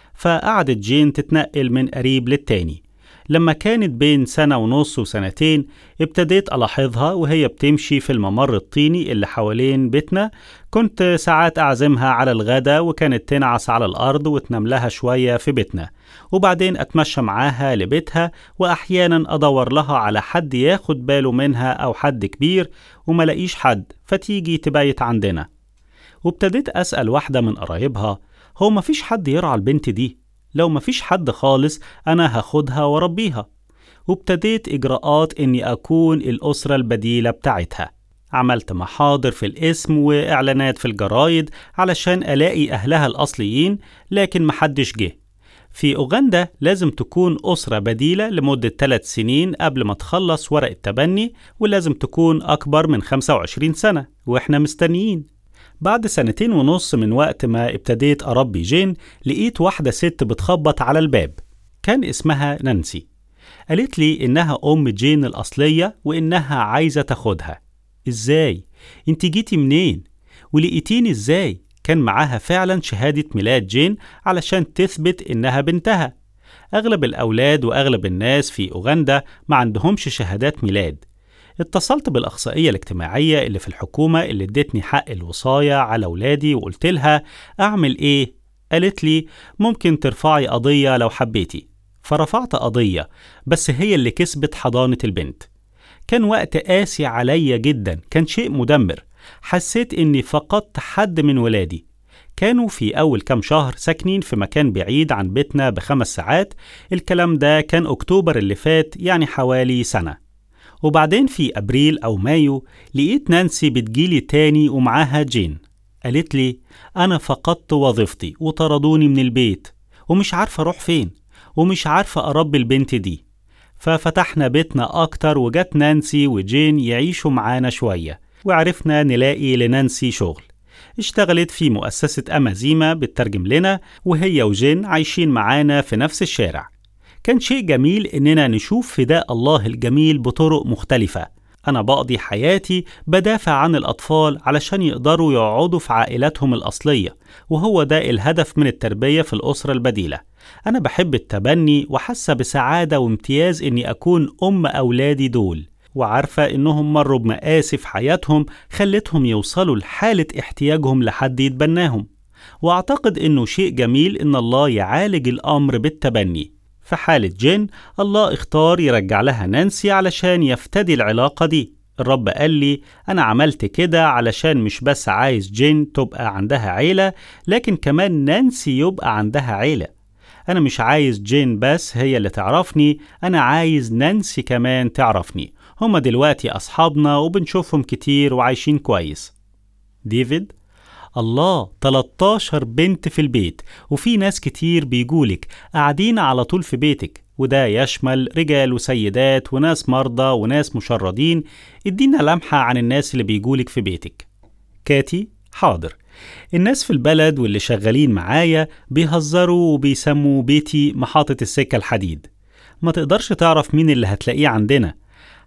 Speaker 1: فقعدت جين تتنقل من قريب للتاني. لما كانت بين سنة ونص وسنتين ابتديت ألاحظها وهي بتمشي في الممر الطيني اللي حوالين بيتنا. كنت ساعات أعزمها على الغدا، وكانت تنعس على الأرض وتنام لها شوية في بيتنا، وبعدين أتمشى معاها لبيتها، وأحيانا أدور لها على حد ياخد باله منها أو حد كبير، وما لاقيش حد فتيجي تبيت عندنا. وابتديت أسأل واحدة من قرايبها: هو مفيش حد يرعى البنت دي؟ لو مفيش حد خالص أنا هاخدها وربيها. وابتديت إجراءات إني أكون الأسرة البديلة بتاعتها. عملت محاضر في الاسم وإعلانات في الجرايد علشان ألاقي أهلها الأصليين، لكن محدش جه. في أوغندا لازم تكون أسرة بديلة لمدة ثلاث سنين قبل ما تخلص ورق التبني، ولازم تكون أكبر من خمسة وعشرين سنة، وإحنا مستنيين. بعد سنتين ونص من وقت ما ابتديت أربي جين، لقيت واحدة ست بتخبط على الباب. كان اسمها نانسي. قالت لي إنها أم جين الأصلية وإنها عايزة تاخدها. إزاي؟ انت جيتي منين؟ ولقيتيني إزاي؟ كان معاها فعلا شهادة ميلاد جين علشان تثبت إنها بنتها. أغلب الأولاد وأغلب الناس في أوغندا ما عندهمش شهادات ميلاد. اتصلت بالأخصائية الاجتماعية اللي في الحكومة اللي ادتني حق الوصاية على أولادي، وقلت لها أعمل إيه؟ قالت لي ممكن ترفعي قضية لو حبيتي. فرفعت قضية، بس هي اللي كسبت حضانة البنت. كان وقت قاسي عليا جدا، كان شيء مدمر. حسيت إني فقدت حد من ولادي. كانوا في أول كام شهر ساكنين في مكان بعيد عن بيتنا بخمس ساعات. الكلام ده كان أكتوبر اللي فات، يعني حوالي سنة. وبعدين في أبريل أو مايو لقيت نانسي بتجيلي تاني ومعاها جين. قالت لي أنا فقدت وظيفتي وطردوني من البيت، ومش عارفة أروح فين، ومش عارفة أربي البنت دي. ففتحنا بيتنا أكتر، وجت نانسي وجين يعيشوا معانا شوية، وعرفنا نلاقي لنانسي شغل. اشتغلت في مؤسسة أمازيما بتترجم لنا، وهي وجين عايشين معانا في نفس الشارع. كان شيء جميل إننا نشوف فداء الله الجميل بطرق مختلفة. أنا بقضي حياتي بدافع عن الأطفال علشان يقدروا يقعدوا في عائلاتهم الأصلية، وهو ده الهدف من التربية في الأسرة البديلة. أنا بحب التبني، وحاسة بسعادة وامتياز إني أكون أم أولادي دول، وعارفة إنهم مروا بمآسي في حياتهم خلتهم يوصلوا لحالة احتياجهم لحد يتبناهم. وأعتقد إنه شيء جميل إن الله يعالج الأمر بالتبني. في حالة جين الله اختار يرجع لها نانسي علشان يفتدي العلاقة دي. الرب قال لي أنا عملت كده علشان مش بس عايز جين تبقى عندها عيلة، لكن كمان نانسي يبقى عندها عيلة. أنا مش عايز جين بس هي اللي تعرفني، أنا عايز نانسي كمان تعرفني. هما دلوقتي أصحابنا وبنشوفهم كتير وعايشين كويس. ديفيد: الله، تلتاشر بنت في البيت، وفي ناس كتير بيجولك قاعدين على طول في بيتك، وده يشمل رجال وسيدات وناس مرضى وناس مشردين. ادينا لمحة عن الناس اللي بيجولك في بيتك. كاتي: حاضر. الناس في البلد واللي شغالين معايا بيهزروا وبيسموا بيتي محطة السكة الحديد. ما تقدرش تعرف مين اللي هتلاقيه عندنا.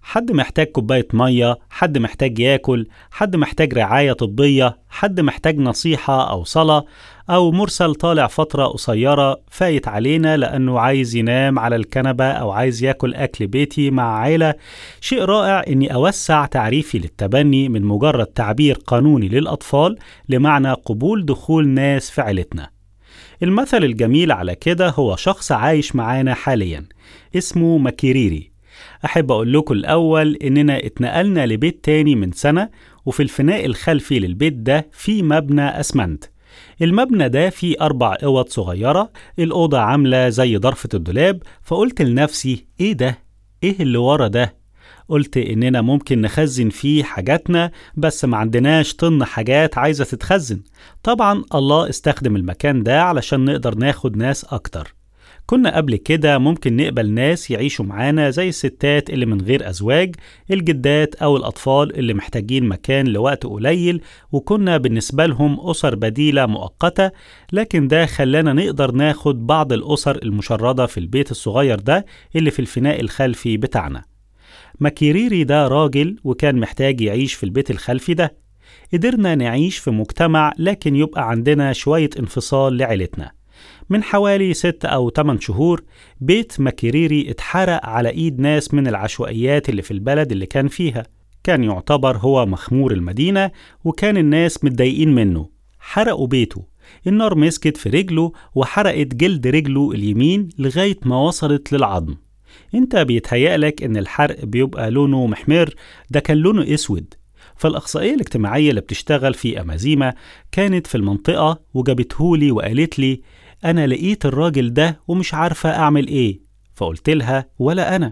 Speaker 1: حد محتاج كوباية مية، حد محتاج ياكل، حد محتاج رعاية طبية، حد محتاج نصيحة أو صلاة، أو مرسل طالع فترة قصيرة فايت علينا لأنه عايز ينام على الكنبة أو عايز ياكل أكل بيتي مع عيلة. شيء رائع إني أوسع تعريفي للتبني من مجرد تعبير قانوني للأطفال لمعنى قبول دخول ناس في عيلتنا. المثل الجميل على كده هو شخص عايش معانا حاليا اسمه ماكيريري. أحب أقول لكم الأول إننا اتنقلنا لبيت تاني من سنة، وفي الفناء الخلفي للبيت ده في مبنى أسمنت. المبنى ده فيه أربع أوض صغيرة، الأوضة عاملة زي ضرفة الدولاب. فقلت لنفسي إيه ده؟ إيه اللي ورا ده؟ قلت إننا ممكن نخزن فيه حاجاتنا، بس ما عندناش طن حاجات عايزة تتخزن. طبعا الله استخدم المكان ده علشان نقدر ناخد ناس أكتر. كنا قبل كده ممكن نقبل ناس يعيشوا معانا زي الستات اللي من غير أزواج، الجدات أو الأطفال اللي محتاجين مكان لوقت قليل، وكنا بالنسبة لهم أسر بديلة مؤقتة. لكن ده خلانا نقدر ناخد بعض الأسر المشردة في البيت الصغير ده اللي في الفناء الخلفي بتاعنا. ماكيريري ده راجل وكان محتاج يعيش في البيت الخلفي ده. قدرنا نعيش في مجتمع، لكن يبقى عندنا شوية انفصال لعيلتنا. من حوالي ست أو تمن شهور بيت ماكيريري اتحرق على إيد ناس من العشوائيات اللي في البلد اللي كان فيها. كان يعتبر هو مخمور المدينة، وكان الناس متضايقين منه. حرقوا بيته، النار مسكت في رجله وحرقت جلد رجله اليمين لغاية ما وصلت للعظم. انت بيتهيألك ان الحرق بيبقى لونه محمر، ده كان لونه اسود. فالأخصائية الاجتماعية اللي بتشتغل في أمازيما كانت في المنطقة وجابتهولي وقالت لي أنا لقيت الراجل ده ومش عارفة أعمل إيه. فقلت لها ولا أنا.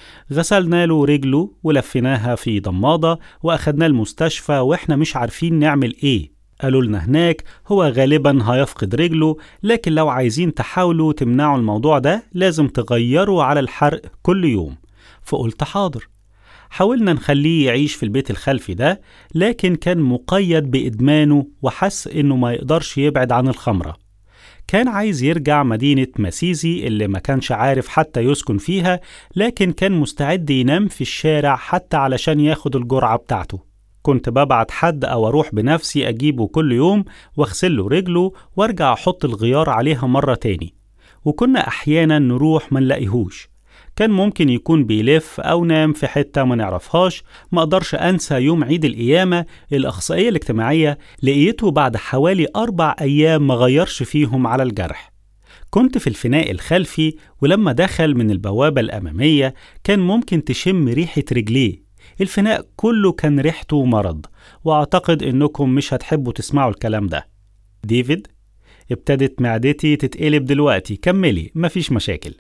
Speaker 1: غسلنا له رجله ولفناها في ضمادة وأخدنا المستشفى وإحنا مش عارفين نعمل إيه. قالوا لنا هناك هو غالبا هيفقد رجله، لكن لو عايزين تحاولوا تمنعوا الموضوع ده لازم تغيروا على الحرق كل يوم. فقلت حاضر. حاولنا نخليه يعيش في البيت الخلفي ده، لكن كان مقيد بإدمانه وحس إنه ما يقدرش يبعد عن الخمرة. كان عايز يرجع مدينة ماسيزي اللي ما كانش عارف حتى يسكن فيها، لكن كان مستعد ينام في الشارع حتى علشان ياخد الجرعة بتاعته. كنت ببعت حد أو أروح بنفسي أجيبه كل يوم واغسله رجله وارجع أحط الغيار عليها مرة تاني. وكنا أحيانا نروح ما نلاقيهوش، كان ممكن يكون بيلف أو نام في حتة ما نعرفهاش. ما أقدرش أنسى يوم عيد القيامة الأخصائية الاجتماعية لقيته بعد حوالي أربع أيام ما غيرش فيهم على الجرح. كنت في الفناء الخلفي، ولما دخل من البوابة الأمامية كان ممكن تشم ريحة رجليه. الفناء كله كان ريحته مرض، وأعتقد إنكم مش هتحبوا تسمعوا الكلام ده. ديفيد، ابتدت معدتي تتقلب دلوقتي، كملي مفيش مشاكل.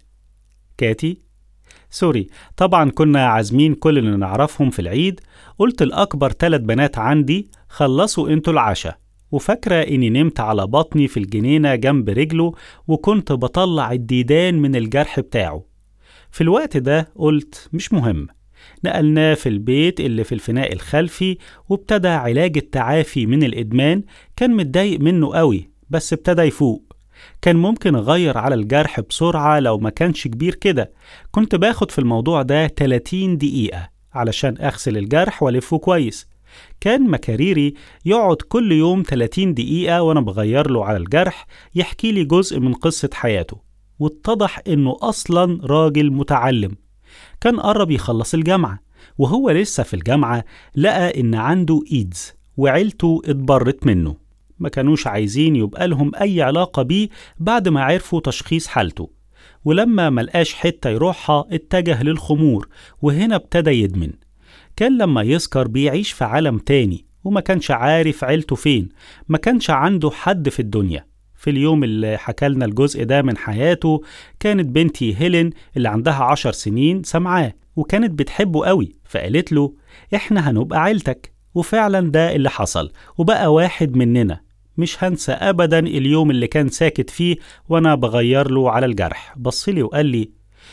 Speaker 1: كاتي، سوري، طبعا كنا عازمين كل اللي نعرفهم في العيد. قلت الأكبر ثلاث بنات عندي خلصوا انتوا العشاء، وفاكرة إني نمت على بطني في الجنينة جنب رجله وكنت بطلع الديدان من الجرح بتاعه. في الوقت ده قلت مش مهم. نقلناه في البيت اللي في الفناء الخلفي وابتدى علاج التعافي من الإدمان. كان متضايق منه قوي بس ابتدى يفوق. كان ممكن أغير على الجرح بسرعة لو ما كانش كبير كده. كنت باخد في الموضوع ده ثلاثين دقيقة علشان أغسل الجرح وألفه كويس. كان ماكيريري يقعد كل يوم ثلاثين دقيقة وأنا بغير له على الجرح، يحكي لي جزء من قصة حياته، واتضح إنه أصلا راجل متعلم. كان قرب يخلص الجامعة، وهو لسه في الجامعة لقى إن عنده إيدز وعيلته اتبرت منه. ما كانوش عايزين يبقى لهم أي علاقة بيه بعد ما عرفوا تشخيص حالته. ولما ملقاش حتة يروحها اتجه للخمور، وهنا ابتدى يدمن. كان لما يسكر بيعيش في عالم تاني وما كانش عارف عيلته فين. ما كانش عنده حد في الدنيا. في اليوم اللي حكالنا الجزء ده من حياته كانت بنتي هيلين اللي عندها عشر سنين سمعاه وكانت بتحبه قوي، فقالت له احنا هنبقى عيلتك. وفعلا ده اللي حصل وبقى واحد مننا. مش هنسى أبدا اليوم اللي كان ساكت فيه وأنا بغير له على الجرح. بصلي وقال لي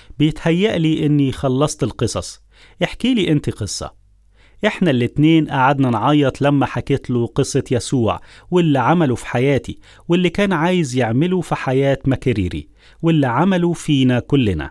Speaker 1: بيتهيألي إني خلصت القصص، احكي لي أنت قصة. إحنا الاتنين قعدنا نعيط لما حكيت له قصة يسوع واللي عمله في حياتي واللي كان عايز يعمله في حياة ماكيريري واللي عمله فينا كلنا.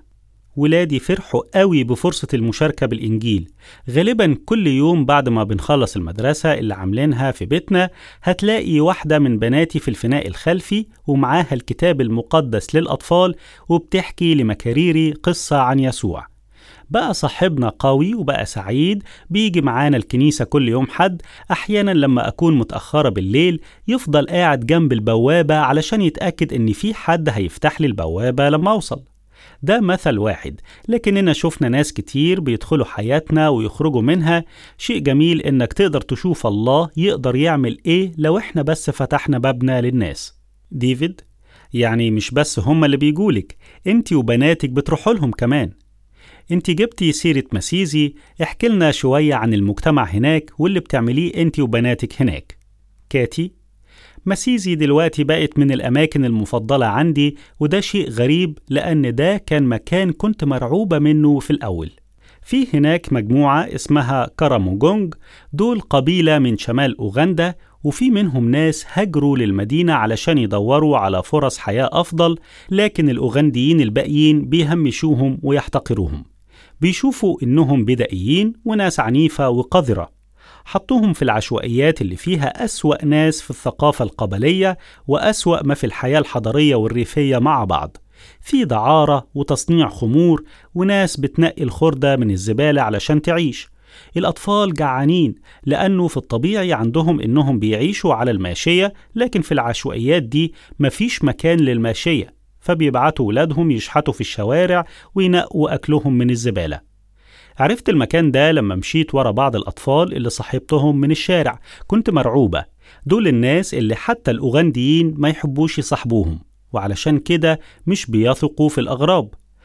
Speaker 1: ولادي فرحوا قوي بفرصة المشاركة بالإنجيل. غالبا كل يوم بعد ما بنخلص المدرسة اللي عاملينها في بيتنا هتلاقي واحدة من بناتي في الفناء الخلفي ومعاها الكتاب المقدس للأطفال وبتحكي لمكاريري قصة عن يسوع. بقى صاحبنا قوي وبقى سعيد، بيجي معانا الكنيسة كل يوم حد. أحيانا لما أكون متأخرة بالليل يفضل قاعد جنب البوابة علشان يتأكد إن في حد هيفتح لي البوابة لما أوصل. ده مثل واحد، لكننا شفنا ناس كتير بيدخلوا حياتنا ويخرجوا منها. شيء جميل إنك تقدر تشوف الله يقدر يعمل إيه لو إحنا بس فتحنا بابنا للناس. ديفيد: يعني مش بس هم اللي بيجولك، انتي وبناتك بتروحوا لهم كمان. انتي جبتي سيرة مسيزي، احكي لنا شوية عن المجتمع هناك واللي بتعمليه انتي وبناتك هناك. كاتي: مسيزي دلوقتي بقت من الأماكن المفضلة عندي، وده شيء غريب لأن ده كان مكان كنت مرعوبة منه في الأول. في هناك مجموعة اسمها كراموجونج، دول قبيلة من شمال أوغندا، وفي منهم ناس هجروا للمدينة علشان يدوروا على فرص حياة أفضل، لكن الأوغنديين الباقيين بيهمشوهم ويحتقروهم، بيشوفوا إنهم بدائيين وناس عنيفة وقذرة. حطوهم في العشوائيات اللي فيها أسوأ ناس في الثقافة القبلية وأسوأ ما في الحياة الحضرية والريفية مع بعض. في دعارة وتصنيع خمور وناس بتنقي الخردة من الزبالة علشان تعيش. الأطفال جعانين لأنه في الطبيعي عندهم إنهم بيعيشوا على الماشية، لكن في العشوائيات دي مفيش مكان للماشية، فبيبعتوا ولادهم يشحتوا في الشوارع وينقوا أكلهم من الزبالة. عرفت المكان ده لما مشيت ورا بعض الأطفال اللي صاحبتهم من الشارع. كنت مرعوبة، دول الناس اللي حتى الأوغنديين ما يحبوش يصاحبوهم، وعلشان كده مش بيثقوا في الأغراب.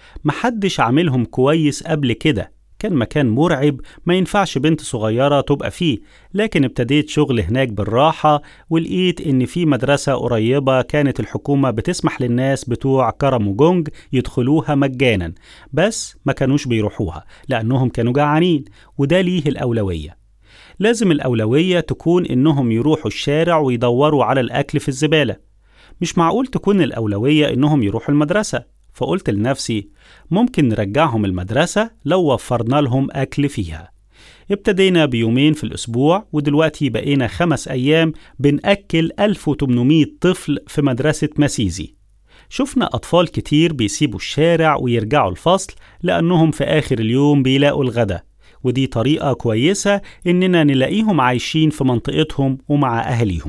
Speaker 1: محدش عاملهم كويس قبل كده، كان مكان مرعب ما ينفعش بنت صغيرة تبقى فيه. لكن ابتديت شغل هناك بالراحة، ولقيت إن في مدرسة قريبة كانت الحكومة بتسمح للناس بتوع كراموجونج يدخلوها مجانا، بس ما كانوش بيروحوها لأنهم كانوا جعانين، وده ليه الأولوية. لازم الأولوية تكون إنهم يروحوا الشارع ويدوروا على الأكل في الزبالة. مش معقول تكون الأولوية إنهم يروحوا المدرسة. فقلت لنفسي ممكن نرجعهم المدرسة لو وفرنا لهم أكل فيها. ابتدينا بيومين في الأسبوع، ودلوقتي بقينا خمس أيام بنأكل ألف وثمانمائة طفل في مدرسة مسيزي. شفنا أطفال كتير بيسيبوا الشارع ويرجعوا الفصل لأنهم في آخر اليوم بيلاقوا الغدا، ودي طريقة كويسة إننا نلاقيهم عايشين في منطقتهم ومع أهليهم.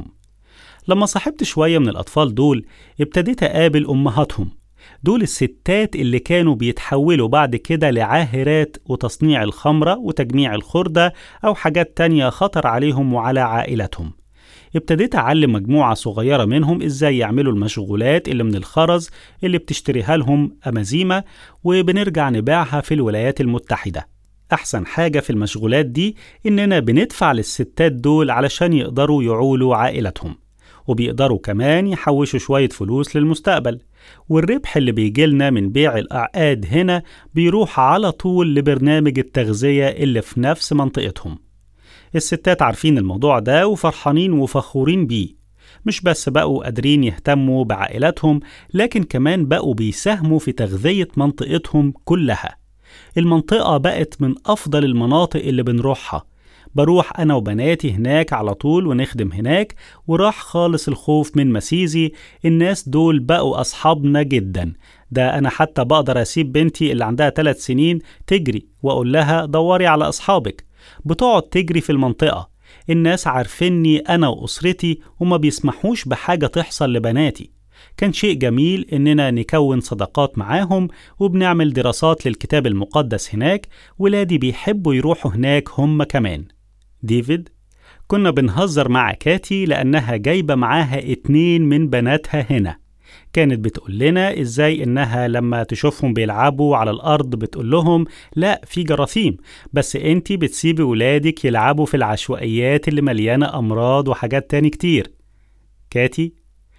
Speaker 1: لما صاحبت شوية من الأطفال دول ابتديت أقابل أمهاتهم. دول الستات اللي كانوا بيتحولوا بعد كده لعاهرات وتصنيع الخمرة وتجميع الخردة أو حاجات تانية خطر عليهم وعلى عائلتهم. ابتديت أعلم مجموعة صغيرة منهم إزاي يعملوا المشغولات اللي من الخرز اللي بتشتريها لهم أمازيمة وبنرجع نبيعها في الولايات المتحدة. أحسن حاجة في المشغولات دي إننا بندفع للستات دول علشان يقدروا يعولوا عائلتهم، وبيقدروا كمان يحوشوا شوية فلوس للمستقبل، والربح اللي بيجيلنا من بيع الأعقاد هنا بيروح على طول لبرنامج التغذية اللي في نفس منطقتهم. الستات عارفين الموضوع ده وفرحانين وفخورين بيه. مش بس بقوا قادرين يهتموا بعائلاتهم، لكن كمان بقوا بيساهموا في تغذية منطقتهم كلها. المنطقة بقت من أفضل المناطق اللي بنروحها. بروح أنا وبناتي هناك على طول ونخدم هناك، وراح خالص الخوف من مسيزي. الناس دول بقوا أصحابنا جدا. ده أنا حتى بقدر أسيب بنتي اللي عندها ثلاث سنين تجري وأقول لها دوري على أصحابك. بتقعد تجري في المنطقة. الناس عارفيني أنا وأسرتي وما بيسمحوش بحاجة تحصل لبناتي. كان شيء جميل إننا نكون صداقات معاهم، وبنعمل دراسات للكتاب المقدس هناك. ولادي بيحبوا يروحوا هناك هم كمان. ديفيد: كنا بنهزر مع كاتي لأنها جايبة معاها اتنين من بناتها هنا. كانت بتقول لنا إزاي إنها لما تشوفهم بيلعبوا على الأرض بتقول لهم لا في جراثيم، بس انتي بتسيبي ولادك يلعبوا في العشوائيات اللي مليانة أمراض وحاجات تاني كتير. كاتي: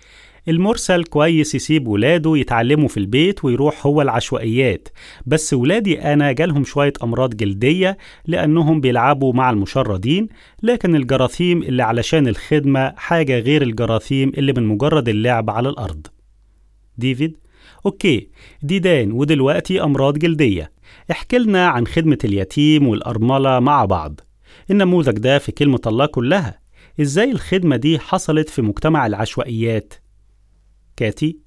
Speaker 1: المرسل كويس يسيب ولاده يتعلموا في البيت ويروح هو العشوائيات، بس ولادي أنا جالهم شوية أمراض جلدية لأنهم بيلعبوا مع المشردين، لكن الجراثيم اللي علشان الخدمة حاجة غير الجراثيم اللي من مجرد اللعب على الأرض. ديفيد: أوكي، ديدان ودلوقتي أمراض جلدية. احكي لنا عن خدمة اليتيم والأرملة مع بعض. النموذج ده في كلمة الله كلها. إزاي الخدمة دي حصلت في مجتمع العشوائيات؟ كاتي: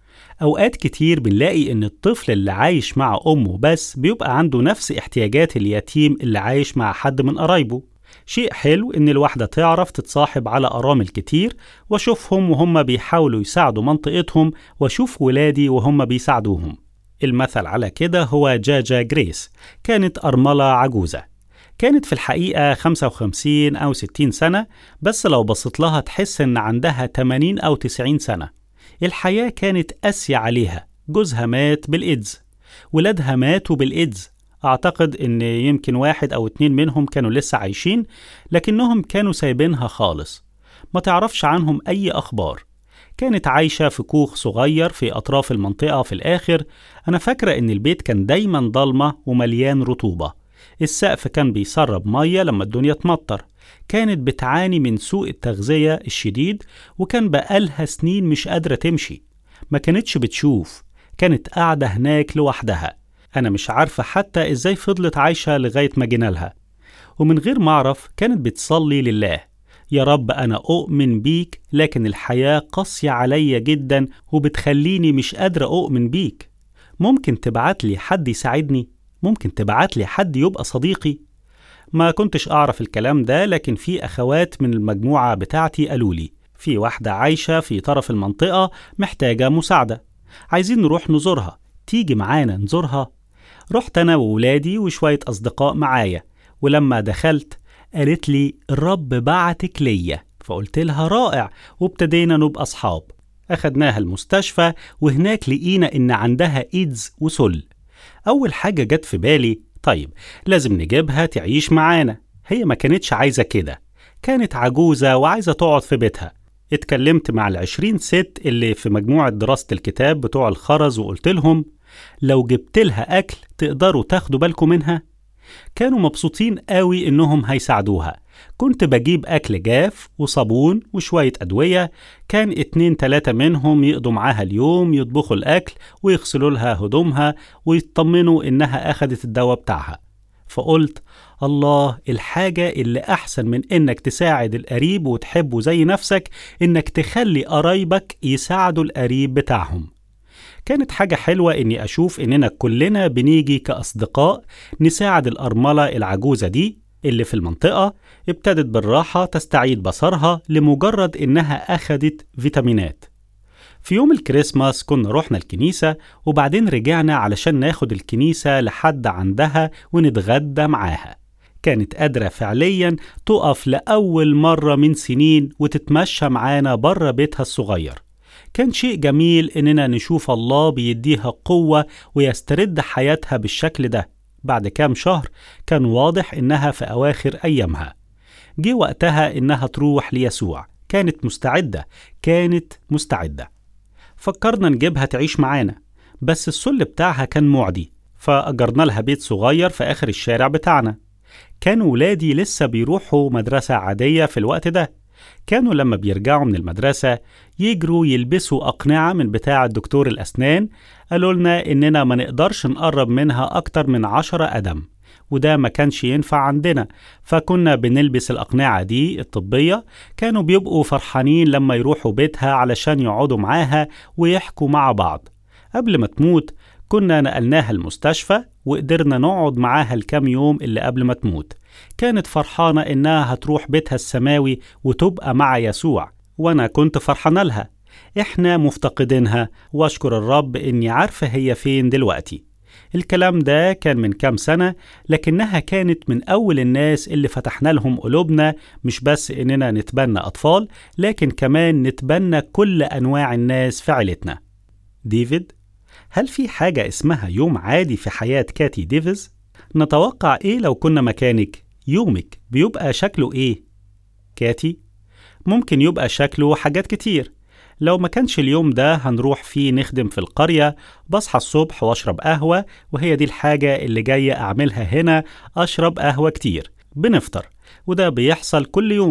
Speaker 1: أوقات كتير بنلاقي إن الطفل اللي عايش مع أمه بس بيبقى عنده نفس احتياجات اليتيم اللي عايش مع حد من قرايبه. شيء حلو إن الواحدة تعرف تتصاحب على أرامل كتير، وأشوفهم وهم بيحاولوا يساعدوا منطقتهم، وأشوف ولادي وهم بيساعدوهم. المثل على كده هو جاجا جريس، كانت أرملة عجوزة. كانت في الحقيقة خمسة وخمسين أو ستين سنة، بس لو بصيت لها تحس إن عندها ثمانين أو تسعين سنة. الحياة كانت قاسية عليها، جوزها مات بالإيدز، ولادها ماتوا بالإيدز. أعتقد إن يمكن واحد أو اتنين منهم كانوا لسه عايشين، لكنهم كانوا سايبينها خالص، ما تعرفش عنهم أي أخبار. كانت عايشة في كوخ صغير في أطراف المنطقة. في الآخر أنا فاكرة إن البيت كان دايما ضلمة ومليان رطوبة. السقف كان بيسرب مية لما الدنيا تمطر. كانت بتعاني من سوء التغذية الشديد، وكان بقالها سنين مش قادرة تمشي. ما كانتش بتشوف، كانت قاعدة هناك لوحدها. أنا مش عارفة حتى إزاي فضلت عايشة لغاية ما جينا لها. ومن غير ما أعرف كانت بتصلي لله: يا رب أنا أؤمن بيك، لكن الحياة قاسية عليا جدا وبتخليني مش قادرة أؤمن بيك. ممكن تبعت لي حد يساعدني؟ ممكن تبعت لي حد يبقى صديقي؟ ما كنتش أعرف الكلام ده، لكن في أخوات من المجموعة بتاعتي قالوا لي في واحدة عايشة في طرف المنطقة محتاجة مساعدة، عايزين نروح نزورها، تيجي معانا نزورها؟ رحت أنا وولادي وشوية أصدقاء معايا، ولما دخلت قالت لي الرب بعتك ليا. فقلت لها رائع، وابتدينا نبقى أصحاب. أخدناها المستشفى، وهناك لقينا إن عندها إيدز وسل. أول حاجة جت في بالي: طيب لازم نجيبها تعيش معانا. هي ما كانتش عايزة كده، كانت عجوزة وعايزة تقعد في بيتها. اتكلمت مع العشرين ست اللي في مجموعة دراسة الكتاب بتوع الخرز، وقلت لهم لو جبت لها أكل تقدروا تاخدوا بالكم منها؟ كانوا مبسوطين قوي إنهم هيساعدوها. كنت بجيب أكل جاف وصابون وشوية أدوية. كان اتنين تلاتة منهم يقضوا معاها اليوم، يطبخوا الأكل ويغسلوا لها هدومها ويطمنوا إنها أخدت الدواء بتاعها. فقلت الله، الحاجة اللي أحسن من إنك تساعد القريب وتحبه زي نفسك إنك تخلي قرايبك يساعدوا القريب بتاعهم. كانت حاجة حلوة إني أشوف إننا كلنا بنيجي كأصدقاء نساعد الأرملة العجوزة دي اللي في المنطقة. ابتدت بالراحة تستعيد بصرها لمجرد إنها أخدت فيتامينات. في يوم الكريسماس كنا رحنا الكنيسة، وبعدين رجعنا علشان ناخد الكنيسة لحد عندها ونتغدى معاها. كانت قادرة فعليا تقف لأول مرة من سنين وتتمشى معانا بره بيتها الصغير. كان شيء جميل إننا نشوف الله بيديها قوة ويسترد حياتها بالشكل ده. بعد كام شهر كان واضح إنها في أواخر أيامها. جه وقتها إنها تروح ليسوع. كانت مستعدة، كانت مستعدة. فكرنا نجيبها تعيش معانا، بس السل بتاعها كان معدي، فأجرنا لها بيت صغير في آخر الشارع بتاعنا. كانوا ولادي لسه بيروحوا مدرسة عادية في الوقت ده. كانوا لما بيرجعوا من المدرسة يجروا يلبسوا أقنعة من بتاع الدكتور الأسنان. قالوا لنا إننا ما نقدرش نقرب منها أكتر من عشرة قدم، وده ما كانش ينفع عندنا، فكنا بنلبس الأقنعة دي الطبية. كانوا بيبقوا فرحانين لما يروحوا بيتها علشان يقعدوا معاها ويحكوا مع بعض. قبل ما تموت كنا نقلناها المستشفى وقدرنا نقعد معاها الكام يوم اللي قبل ما تموت. كانت فرحانة إنها هتروح بيتها السماوي وتبقى مع يسوع، وأنا كنت فرحانة لها. إحنا مفتقدينها، وأشكر الرب إني عارفة هي فين دلوقتي. الكلام ده كان من كام سنة، لكنها كانت من أول الناس اللي فتحنا لهم قلوبنا، مش بس إننا نتبنى أطفال، لكن كمان نتبنى كل أنواع الناس في عيلتنا. ديفيد: هل في حاجة اسمها يوم عادي في حياة كاتي ديفيز؟ نتوقع إيه لو كنا مكانك؟ يومك بيبقى شكله إيه؟ كاتي: ممكن يبقى شكله حاجات كتير. لو ما كانش اليوم ده هنروح فيه نخدم في القرية، بصحى الصبح واشرب قهوة، وهي دي الحاجة اللي جاية أعملها هنا، أشرب قهوة كتير. بنفطر، وده بيحصل كل يوم.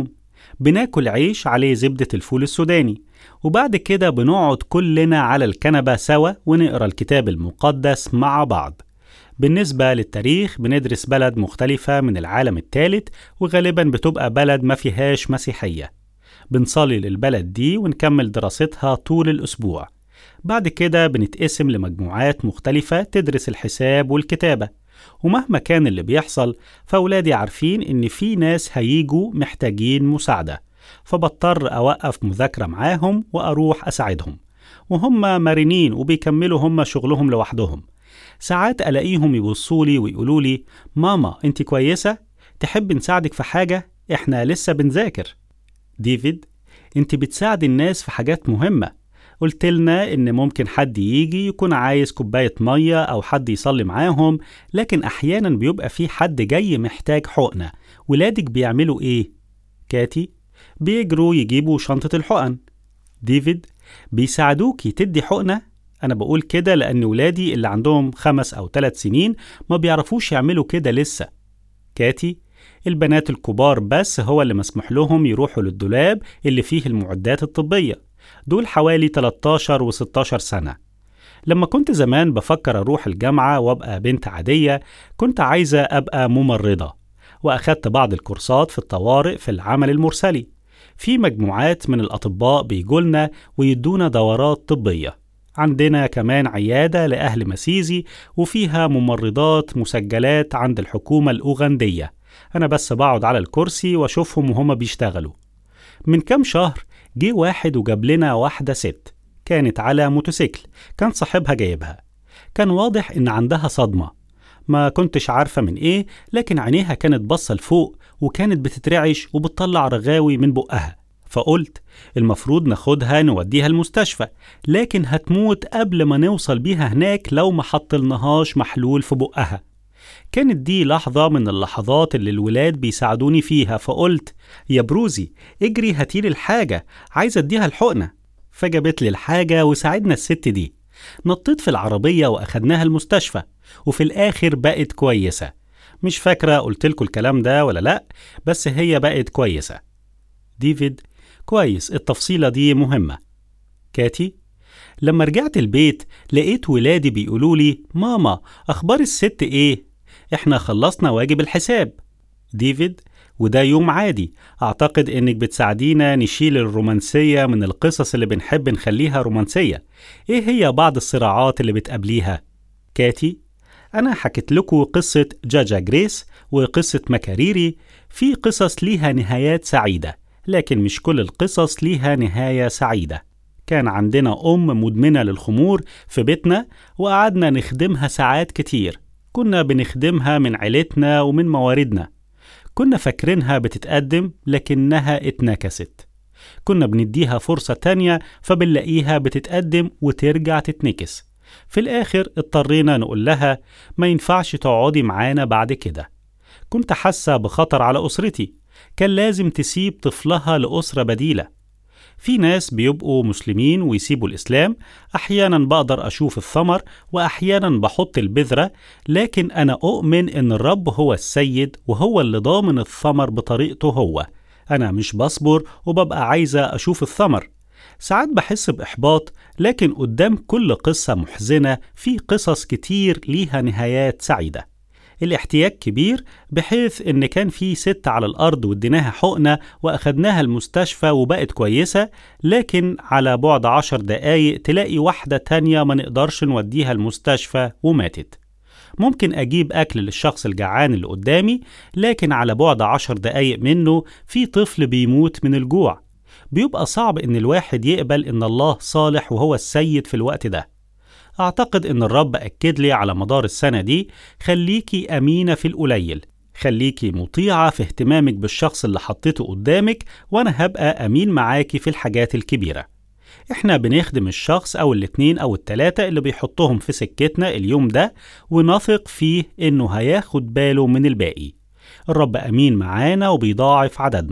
Speaker 1: بناكل عيش عليه زبدة الفول السوداني، وبعد كده بنقعد كلنا على الكنبة سوا ونقرأ الكتاب المقدس مع بعض. بالنسبة للتاريخ بندرس بلد مختلفة من العالم الثالث، وغالبا بتبقى بلد ما فيهاش مسيحية. بنصلي للبلد دي ونكمل دراستها طول الأسبوع. بعد كده بنتقسم لمجموعات مختلفة تدرس الحساب والكتابة، ومهما كان اللي بيحصل فأولادي عارفين إن في ناس هيجوا محتاجين مساعدة، فبضطر أوقف مذاكرة معاهم وأروح أساعدهم، وهم مرنين وبيكملوا هم شغلهم لوحدهم. ساعات ألاقيهم يبصولي ويقولولي: ماما أنت كويسة؟ تحب نساعدك في حاجة؟ إحنا لسه بنذاكر. ديفيد: أنت بتساعد الناس في حاجات مهمة. قلت لنا إن ممكن حد يجي يكون عايز كوباية مية أو حد يصلي معاهم، لكن أحيانا بيبقى في حد جاي محتاج حقنة. ولادك بيعملوا إيه؟ كاتي: بيجروا يجيبوا شنطة الحقن. ديفيد: بيساعدوكي تدي حقنة؟ أنا بقول كده لأن ولادي اللي عندهم خمس أو ثلاث سنين ما بيعرفوش يعملوا كده لسه. كاتي: البنات الكبار بس هو اللي مسموح لهم يروحوا للدولاب اللي فيه المعدات الطبية، دول حوالي تلتاشر و ستاشر سنة. لما كنت زمان بفكر أروح الجامعة وأبقى بنت عادية، كنت عايزة أبقى ممرضة، وأخدت بعض الكورسات في الطوارئ في العمل المرسلي. في مجموعات من الأطباء بيجولنا ويدونا دورات طبية. عندنا كمان عيادة لأهل مسيزي وفيها ممرضات مسجلات عند الحكومة الأوغندية. أنا بس بقعد على الكرسي وأشوفهم وهم بيشتغلوا. من كام شهر جه واحد وجاب لنا واحدة ست كانت على موتوسيكل، كان صاحبها جايبها. كان واضح إن عندها صدمة، ما كنتش عارفة من إيه، لكن عينيها كانت بصة لفوق وكانت بتترعش وبتطلع رغاوي من بقها. فقلت المفروض ناخدها نوديها المستشفى، لكن هتموت قبل ما نوصل بيها هناك لو ما حطلناهاش محلول في بقها. كانت دي لحظة من اللحظات اللي الولاد بيساعدوني فيها، فقلت: يا بروزي اجري هاتيلي الحاجة، عايزة اديها الحقنة. فجابت لي الحاجة وساعدنا الست دي. نطيت في العربية وأخدناها المستشفى، وفي الآخر بقت كويسة. مش فاكرة قلتلكوا الكلام ده ولا لأ، بس هي بقت كويسة. ديفيد: كويس، التفصيلة دي مهمة. كاتي: لما رجعت البيت لقيت ولادي بيقولولي: ماما أخبار الست إيه؟ إحنا خلصنا واجب الحساب. ديفيد: وده يوم عادي، أعتقد إنك بتساعدينا نشيل الرومانسية من القصص اللي بنحب نخليها رومانسية. إيه هي بعض الصراعات اللي بتقابليها؟ كاتي: أنا حكيت لكم قصة جاجا جريس وقصة مكاريري. في قصص ليها نهايات سعيدة، لكن مش كل القصص ليها نهاية سعيدة. كان عندنا أم مدمنة للخمور في بيتنا، وقعدنا نخدمها ساعات كتير. كنا بنخدمها من عيلتنا ومن مواردنا. كنا فاكرينها بتتقدم، لكنها اتنكست. كنا بنديها فرصة تانية، فبنلاقيها بتتقدم وترجع تتنكس. في الآخر اضطرينا نقول لها: ما ينفعش تقعدي معانا بعد كده. كنت حاسة بخطر على أسرتي، كان لازم تسيب طفلها لأسرة بديلة. في ناس بيبقوا مسلمين ويسيبوا الإسلام، أحيانا بقدر أشوف الثمر وأحيانا بحط البذرة، لكن أنا أؤمن إن الرب هو السيد وهو اللي ضامن الثمر بطريقته هو. أنا مش بصبر وببقى عايزة أشوف الثمر. ساعات بحس بإحباط، لكن قدام كل قصة محزنة في قصص كتير ليها نهايات سعيدة. الاحتياج كبير بحيث إن كان في ست على الأرض واديناها حقنة وأخدناها المستشفى وبقت كويسة، لكن على بعد عشر دقايق تلاقي واحدة تانية ما نقدرش نوديها المستشفى وماتت. ممكن أجيب أكل للشخص الجعان اللي قدامي، لكن على بعد عشر دقايق منه في طفل بيموت من الجوع. بيبقى صعب إن الواحد يقبل إن الله صالح وهو السيد في الوقت ده. أعتقد إن الرب أكد لي على مدار السنة دي: خليكي أمينة في القليل، خليكي مطيعة في اهتمامك بالشخص اللي حطيته قدامك، وأنا هبقى أمين معاكي في الحاجات الكبيرة. إحنا بنخدم الشخص أو الاتنين أو التلاتة اللي بيحطهم في سكتنا اليوم ده، ونثق فيه إنه هياخد باله من الباقي. الرب أمين معانا وبيضاعف عددنا.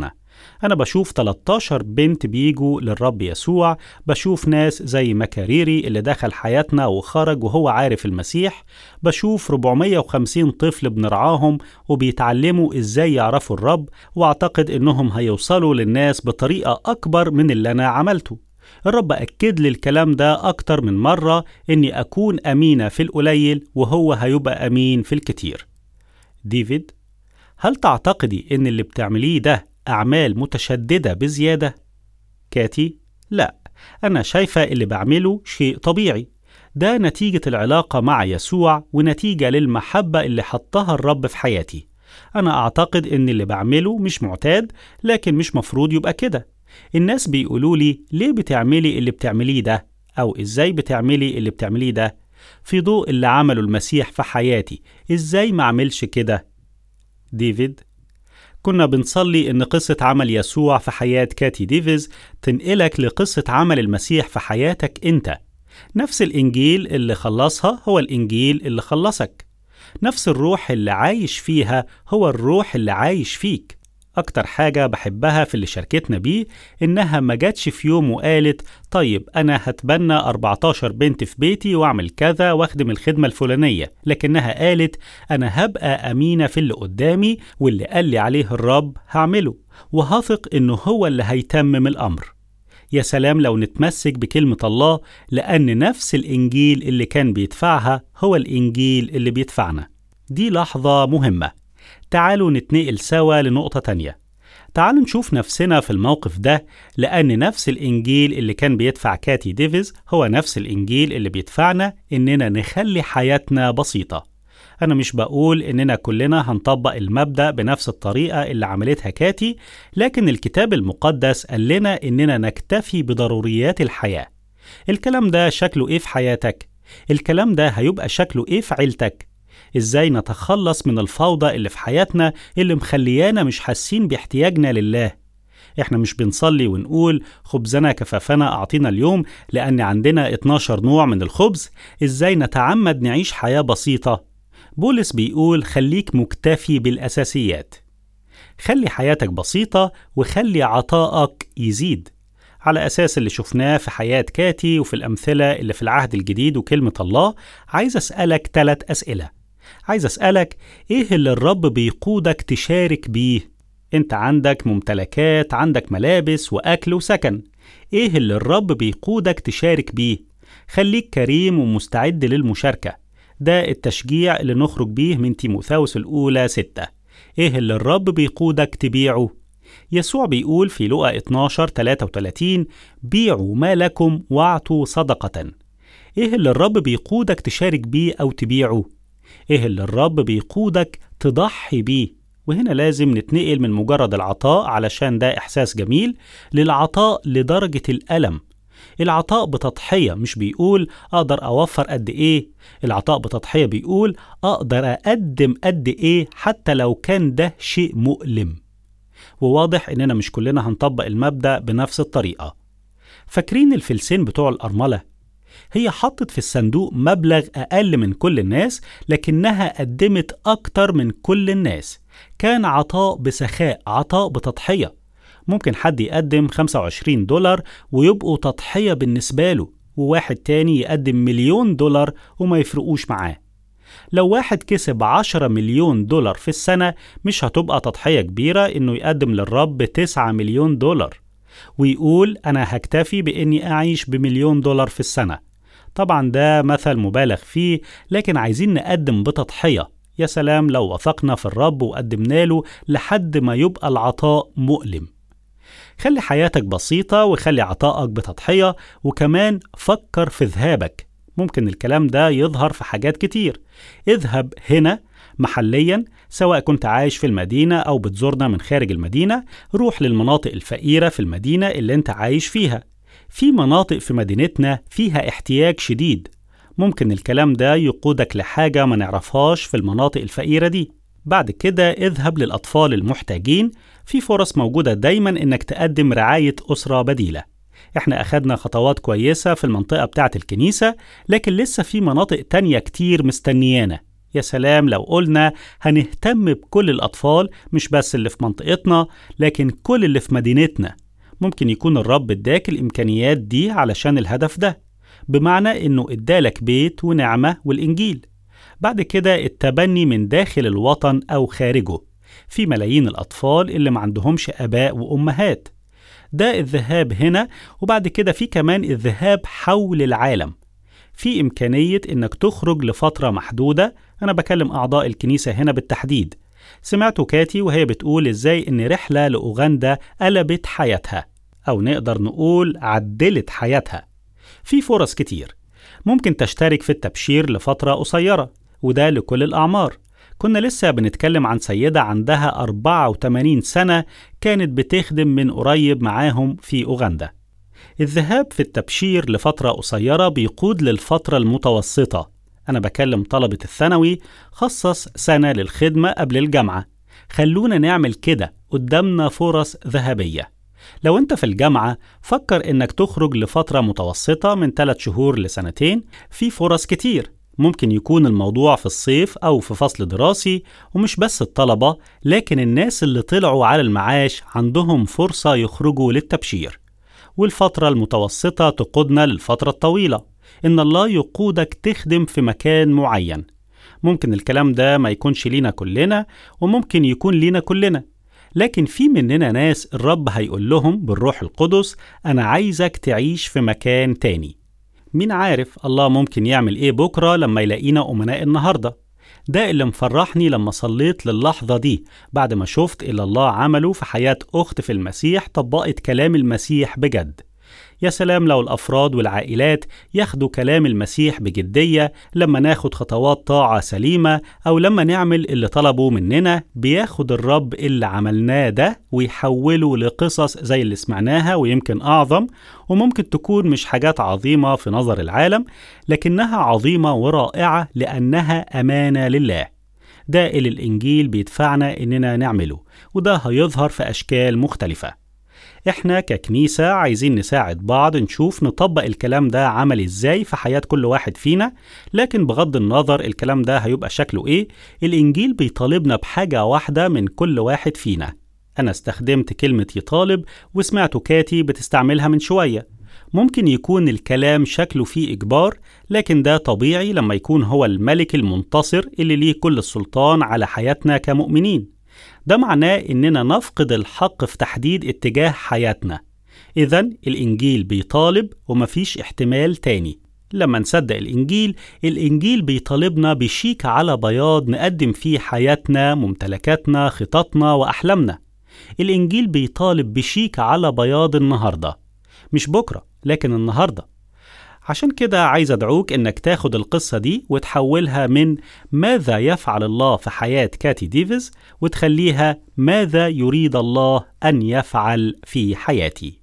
Speaker 1: أنا بشوف تلتاشر بنت بيجوا للرب يسوع، بشوف ناس زي مكاريري اللي دخل حياتنا وخرج وهو عارف المسيح، بشوف أربعمية وخمسين طفل بنرعاهم وبيتعلموا إزاي يعرفوا الرب، وأعتقد إنهم هيوصلوا للناس بطريقة أكبر من اللي أنا عملته. الرب أكد لي الكلام ده أكتر من مرة، إني أكون أمينة في القليل وهو هيبقى أمين في الكتير. ديفيد: هل تعتقدي إن اللي بتعمليه ده أعمال متشددة بزيادة؟ كاتي: لا، أنا شايفة اللي بعمله شيء طبيعي، ده نتيجة العلاقة مع يسوع ونتيجة للمحبة اللي حطها الرب في حياتي. أنا أعتقد إن اللي بعمله مش معتاد، لكن مش مفروض يبقى كده. الناس بيقولوا لي ليه بتعملي اللي بتعمليه ده، أو إزاي بتعملي اللي بتعمليه ده في ضوء اللي عمله المسيح في حياتي، إزاي ما عملش كده؟ ديفيد: كنا بنصلي إن قصة عمل يسوع في حياة كاتي ديفيز تنقلك لقصة عمل المسيح في حياتك أنت. نفس الإنجيل اللي خلصها هو الإنجيل اللي خلصك، نفس الروح اللي عايش فيها هو الروح اللي عايش فيك. أكتر حاجة بحبها في اللي شاركتنا بيه إنها ما جاتش في يوم وقالت طيب أنا هتبنى أربعتاشر بنت في بيتي وأعمل كذا واخدم الخدمة الفلانية، لكنها قالت أنا هبقى أمينة في اللي قدامي، واللي قال لي عليه الرب هعمله، وهثق إنه هو اللي هيتمم الأمر. يا سلام لو نتمسك بكلمة الله، لأن نفس الإنجيل اللي كان بيدفعها هو الإنجيل اللي بيدفعنا. دي لحظة مهمة. تعالوا نتنقل سوا لنقطة تانية. تعالوا نشوف نفسنا في الموقف ده، لأن نفس الإنجيل اللي كان بيدفع كاتي ديفيز هو نفس الإنجيل اللي بيدفعنا إننا نخلي حياتنا بسيطة. أنا مش بقول إننا كلنا هنطبق المبدأ بنفس الطريقة اللي عملتها كاتي، لكن الكتاب المقدس قال لنا إننا نكتفي بضروريات الحياة. الكلام ده شكله إيه في حياتك؟ الكلام ده هيبقى شكله إيه في عيلتك؟ إزاي نتخلص من الفوضى اللي في حياتنا اللي مخليانا مش حاسين باحتياجنا لله؟ إحنا مش بنصلي ونقول خبزنا كفافنا أعطينا اليوم لأن عندنا اتناشر نوع من الخبز. إزاي نتعمد نعيش حياة بسيطة؟ بولس بيقول خليك مكتفي بالأساسيات. خلي حياتك بسيطة وخلي عطائك يزيد، على أساس اللي شفناه في حياة كاتي وفي الأمثلة اللي في العهد الجديد وكلمة الله. عايز أسألك ثلاث أسئلة. عايز أسألك إيه اللي الرب بيقودك تشارك بيه؟ أنت عندك ممتلكات، عندك ملابس وأكل وسكن. إيه اللي الرب بيقودك تشارك بيه؟ خليك كريم ومستعد للمشاركة. ده التشجيع اللي نخرج بيه من تيموثاوس الأولى ستة. إيه اللي الرب بيقودك تبيعه؟ يسوع بيقول في لوقا اتناشر تلاتة وتلاتين بيعوا ما لكم واعطوا صدقة. إيه اللي الرب بيقودك تشارك بيه أو تبيعه؟ إيه اللي الرب بيقودك تضحي بيه؟ وهنا لازم نتنقل من مجرد العطاء علشان ده إحساس جميل للعطاء لدرجة الألم. العطاء بتضحية مش بيقول أقدر أوفر قد إيه، العطاء بتضحية بيقول أقدر أقدم قد إيه حتى لو كان ده شيء مؤلم. وواضح إننا مش كلنا هنطبق المبدأ بنفس الطريقة. فاكرين الفلسين بتوع الأرملة؟ هي حطت في الصندوق مبلغ أقل من كل الناس، لكنها قدمت أكتر من كل الناس. كان عطاء بسخاء، عطاء بتضحية. ممكن حد يقدم خمسة وعشرين دولار ويبقوا تضحية بالنسبة له، وواحد تاني يقدم مليون دولار وما يفرقوش معاه. لو واحد كسب عشرة مليون دولار في السنة، مش هتبقى تضحية كبيرة إنه يقدم للرب تسعة مليون دولار ويقول أنا هكتفي بإني أعيش بمليون دولار في السنة. طبعا ده مثل مبالغ فيه، لكن عايزين نقدم بتضحية. يا سلام لو وثقنا في الرب وقدمنا له لحد ما يبقى العطاء مؤلم. خلي حياتك بسيطة وخلي عطائك بتضحية، وكمان فكر في ذهابك. ممكن الكلام ده يظهر في حاجات كتير. اذهب هنا محليا، سواء كنت عايش في المدينة أو بتزورنا من خارج المدينة. روح للمناطق الفقيرة في المدينة اللي انت عايش فيها. في مناطق في مدينتنا فيها احتياج شديد. ممكن الكلام ده يقودك لحاجة ما نعرفهاش في المناطق الفقيرة دي. بعد كده اذهب للأطفال المحتاجين. في فرص موجودة دايما انك تقدم رعاية أسرة بديلة. احنا أخدنا خطوات كويسة في المنطقة بتاعة الكنيسة، لكن لسه في مناطق تانية كتير مستنيانا. يا سلام لو قلنا هنهتم بكل الأطفال، مش بس اللي في منطقتنا لكن كل اللي في مدينتنا. ممكن يكون الرب اداك الإمكانيات دي علشان الهدف ده، بمعنى إنه ادالك بيت ونعمة والإنجيل. بعد كده التبني من داخل الوطن أو خارجه. في ملايين الأطفال اللي ما عندهمش آباء وأمهات، ده الذهاب هنا. وبعد كده في كمان الذهاب حول العالم. في إمكانية إنك تخرج لفترة محدودة. أنا بكلم أعضاء الكنيسة هنا بالتحديد. سمعتوا كاتي وهي بتقول إزاي إن رحلة لأوغندا قلبت حياتها، أو نقدر نقول عدلت حياتها. في فرص كتير. ممكن تشترك في التبشير لفترة قصيرة، وده لكل الأعمار. كنا لسه بنتكلم عن سيدة عندها أربعة وثمانين سنة كانت بتخدم من قريب معاهم في أوغندا. الذهاب في التبشير لفترة قصيرة بيقود للفترة المتوسطة. أنا بكلم طلبة الثانوي، خصص سنة للخدمة قبل الجامعة. خلونا نعمل كده، قدامنا فرص ذهبية. لو أنت في الجامعة، فكر إنك تخرج لفترة متوسطة من ثلاث شهور لسنتين. في فرص كتير. ممكن يكون الموضوع في الصيف أو في فصل دراسي. ومش بس الطلبة، لكن الناس اللي طلعوا على المعاش عندهم فرصة يخرجوا للتبشير. والفترة المتوسطة تقودنا للفترة الطويلة، إن الله يقودك تخدم في مكان معين. ممكن الكلام ده ما يكونش لينا كلنا، وممكن يكون لينا كلنا، لكن في مننا ناس الرب هيقول لهم بالروح القدس أنا عايزك تعيش في مكان تاني. مين عارف الله ممكن يعمل إيه بكرة لما يلاقينا أمناء النهاردة. ده اللي مفرحني لما صليت للحظة دي، بعد ما شفت اللي الله عمله في حياة أخت في المسيح طبقت كلام المسيح بجد. يا سلام لو الأفراد والعائلات ياخدوا كلام المسيح بجدية لما ناخد خطوات طاعة سليمة، أو لما نعمل اللي طلبوا مننا. بياخد الرب اللي عملناه ده ويحوله لقصص زي اللي سمعناها ويمكن أعظم. وممكن تكون مش حاجات عظيمة في نظر العالم، لكنها عظيمة ورائعة لأنها أمانة لله. ده اللي الإنجيل بيدفعنا إننا نعمله، وده هيظهر في أشكال مختلفة. إحنا ككنيسة عايزين نساعد بعض نشوف نطبق الكلام ده عمل إزاي في حياة كل واحد فينا. لكن بغض النظر الكلام ده هيبقى شكله إيه، الإنجيل بيطالبنا بحاجة واحدة من كل واحد فينا. أنا استخدمت كلمة يطالب، وسمعت كاتي بتستعملها من شوية. ممكن يكون الكلام شكله فيه إجبار، لكن ده طبيعي لما يكون هو الملك المنتصر اللي ليه كل السلطان على حياتنا كمؤمنين. ده معناه إننا نفقد الحق في تحديد اتجاه حياتنا. إذن الإنجيل بيطالب ومفيش احتمال تاني. لما نصدق الإنجيل، الإنجيل بيطالبنا بشيك على بياض نقدم فيه حياتنا، ممتلكاتنا، خططنا وأحلامنا. الإنجيل بيطالب بشيك على بياض النهاردة، مش بكرة لكن النهاردة. عشان كده عايز أدعوك إنك تاخد القصة دي وتحولها من ماذا يفعل الله في حياة كاتي ديفيز، وتخليها ماذا يريد الله أن يفعل في حياتي.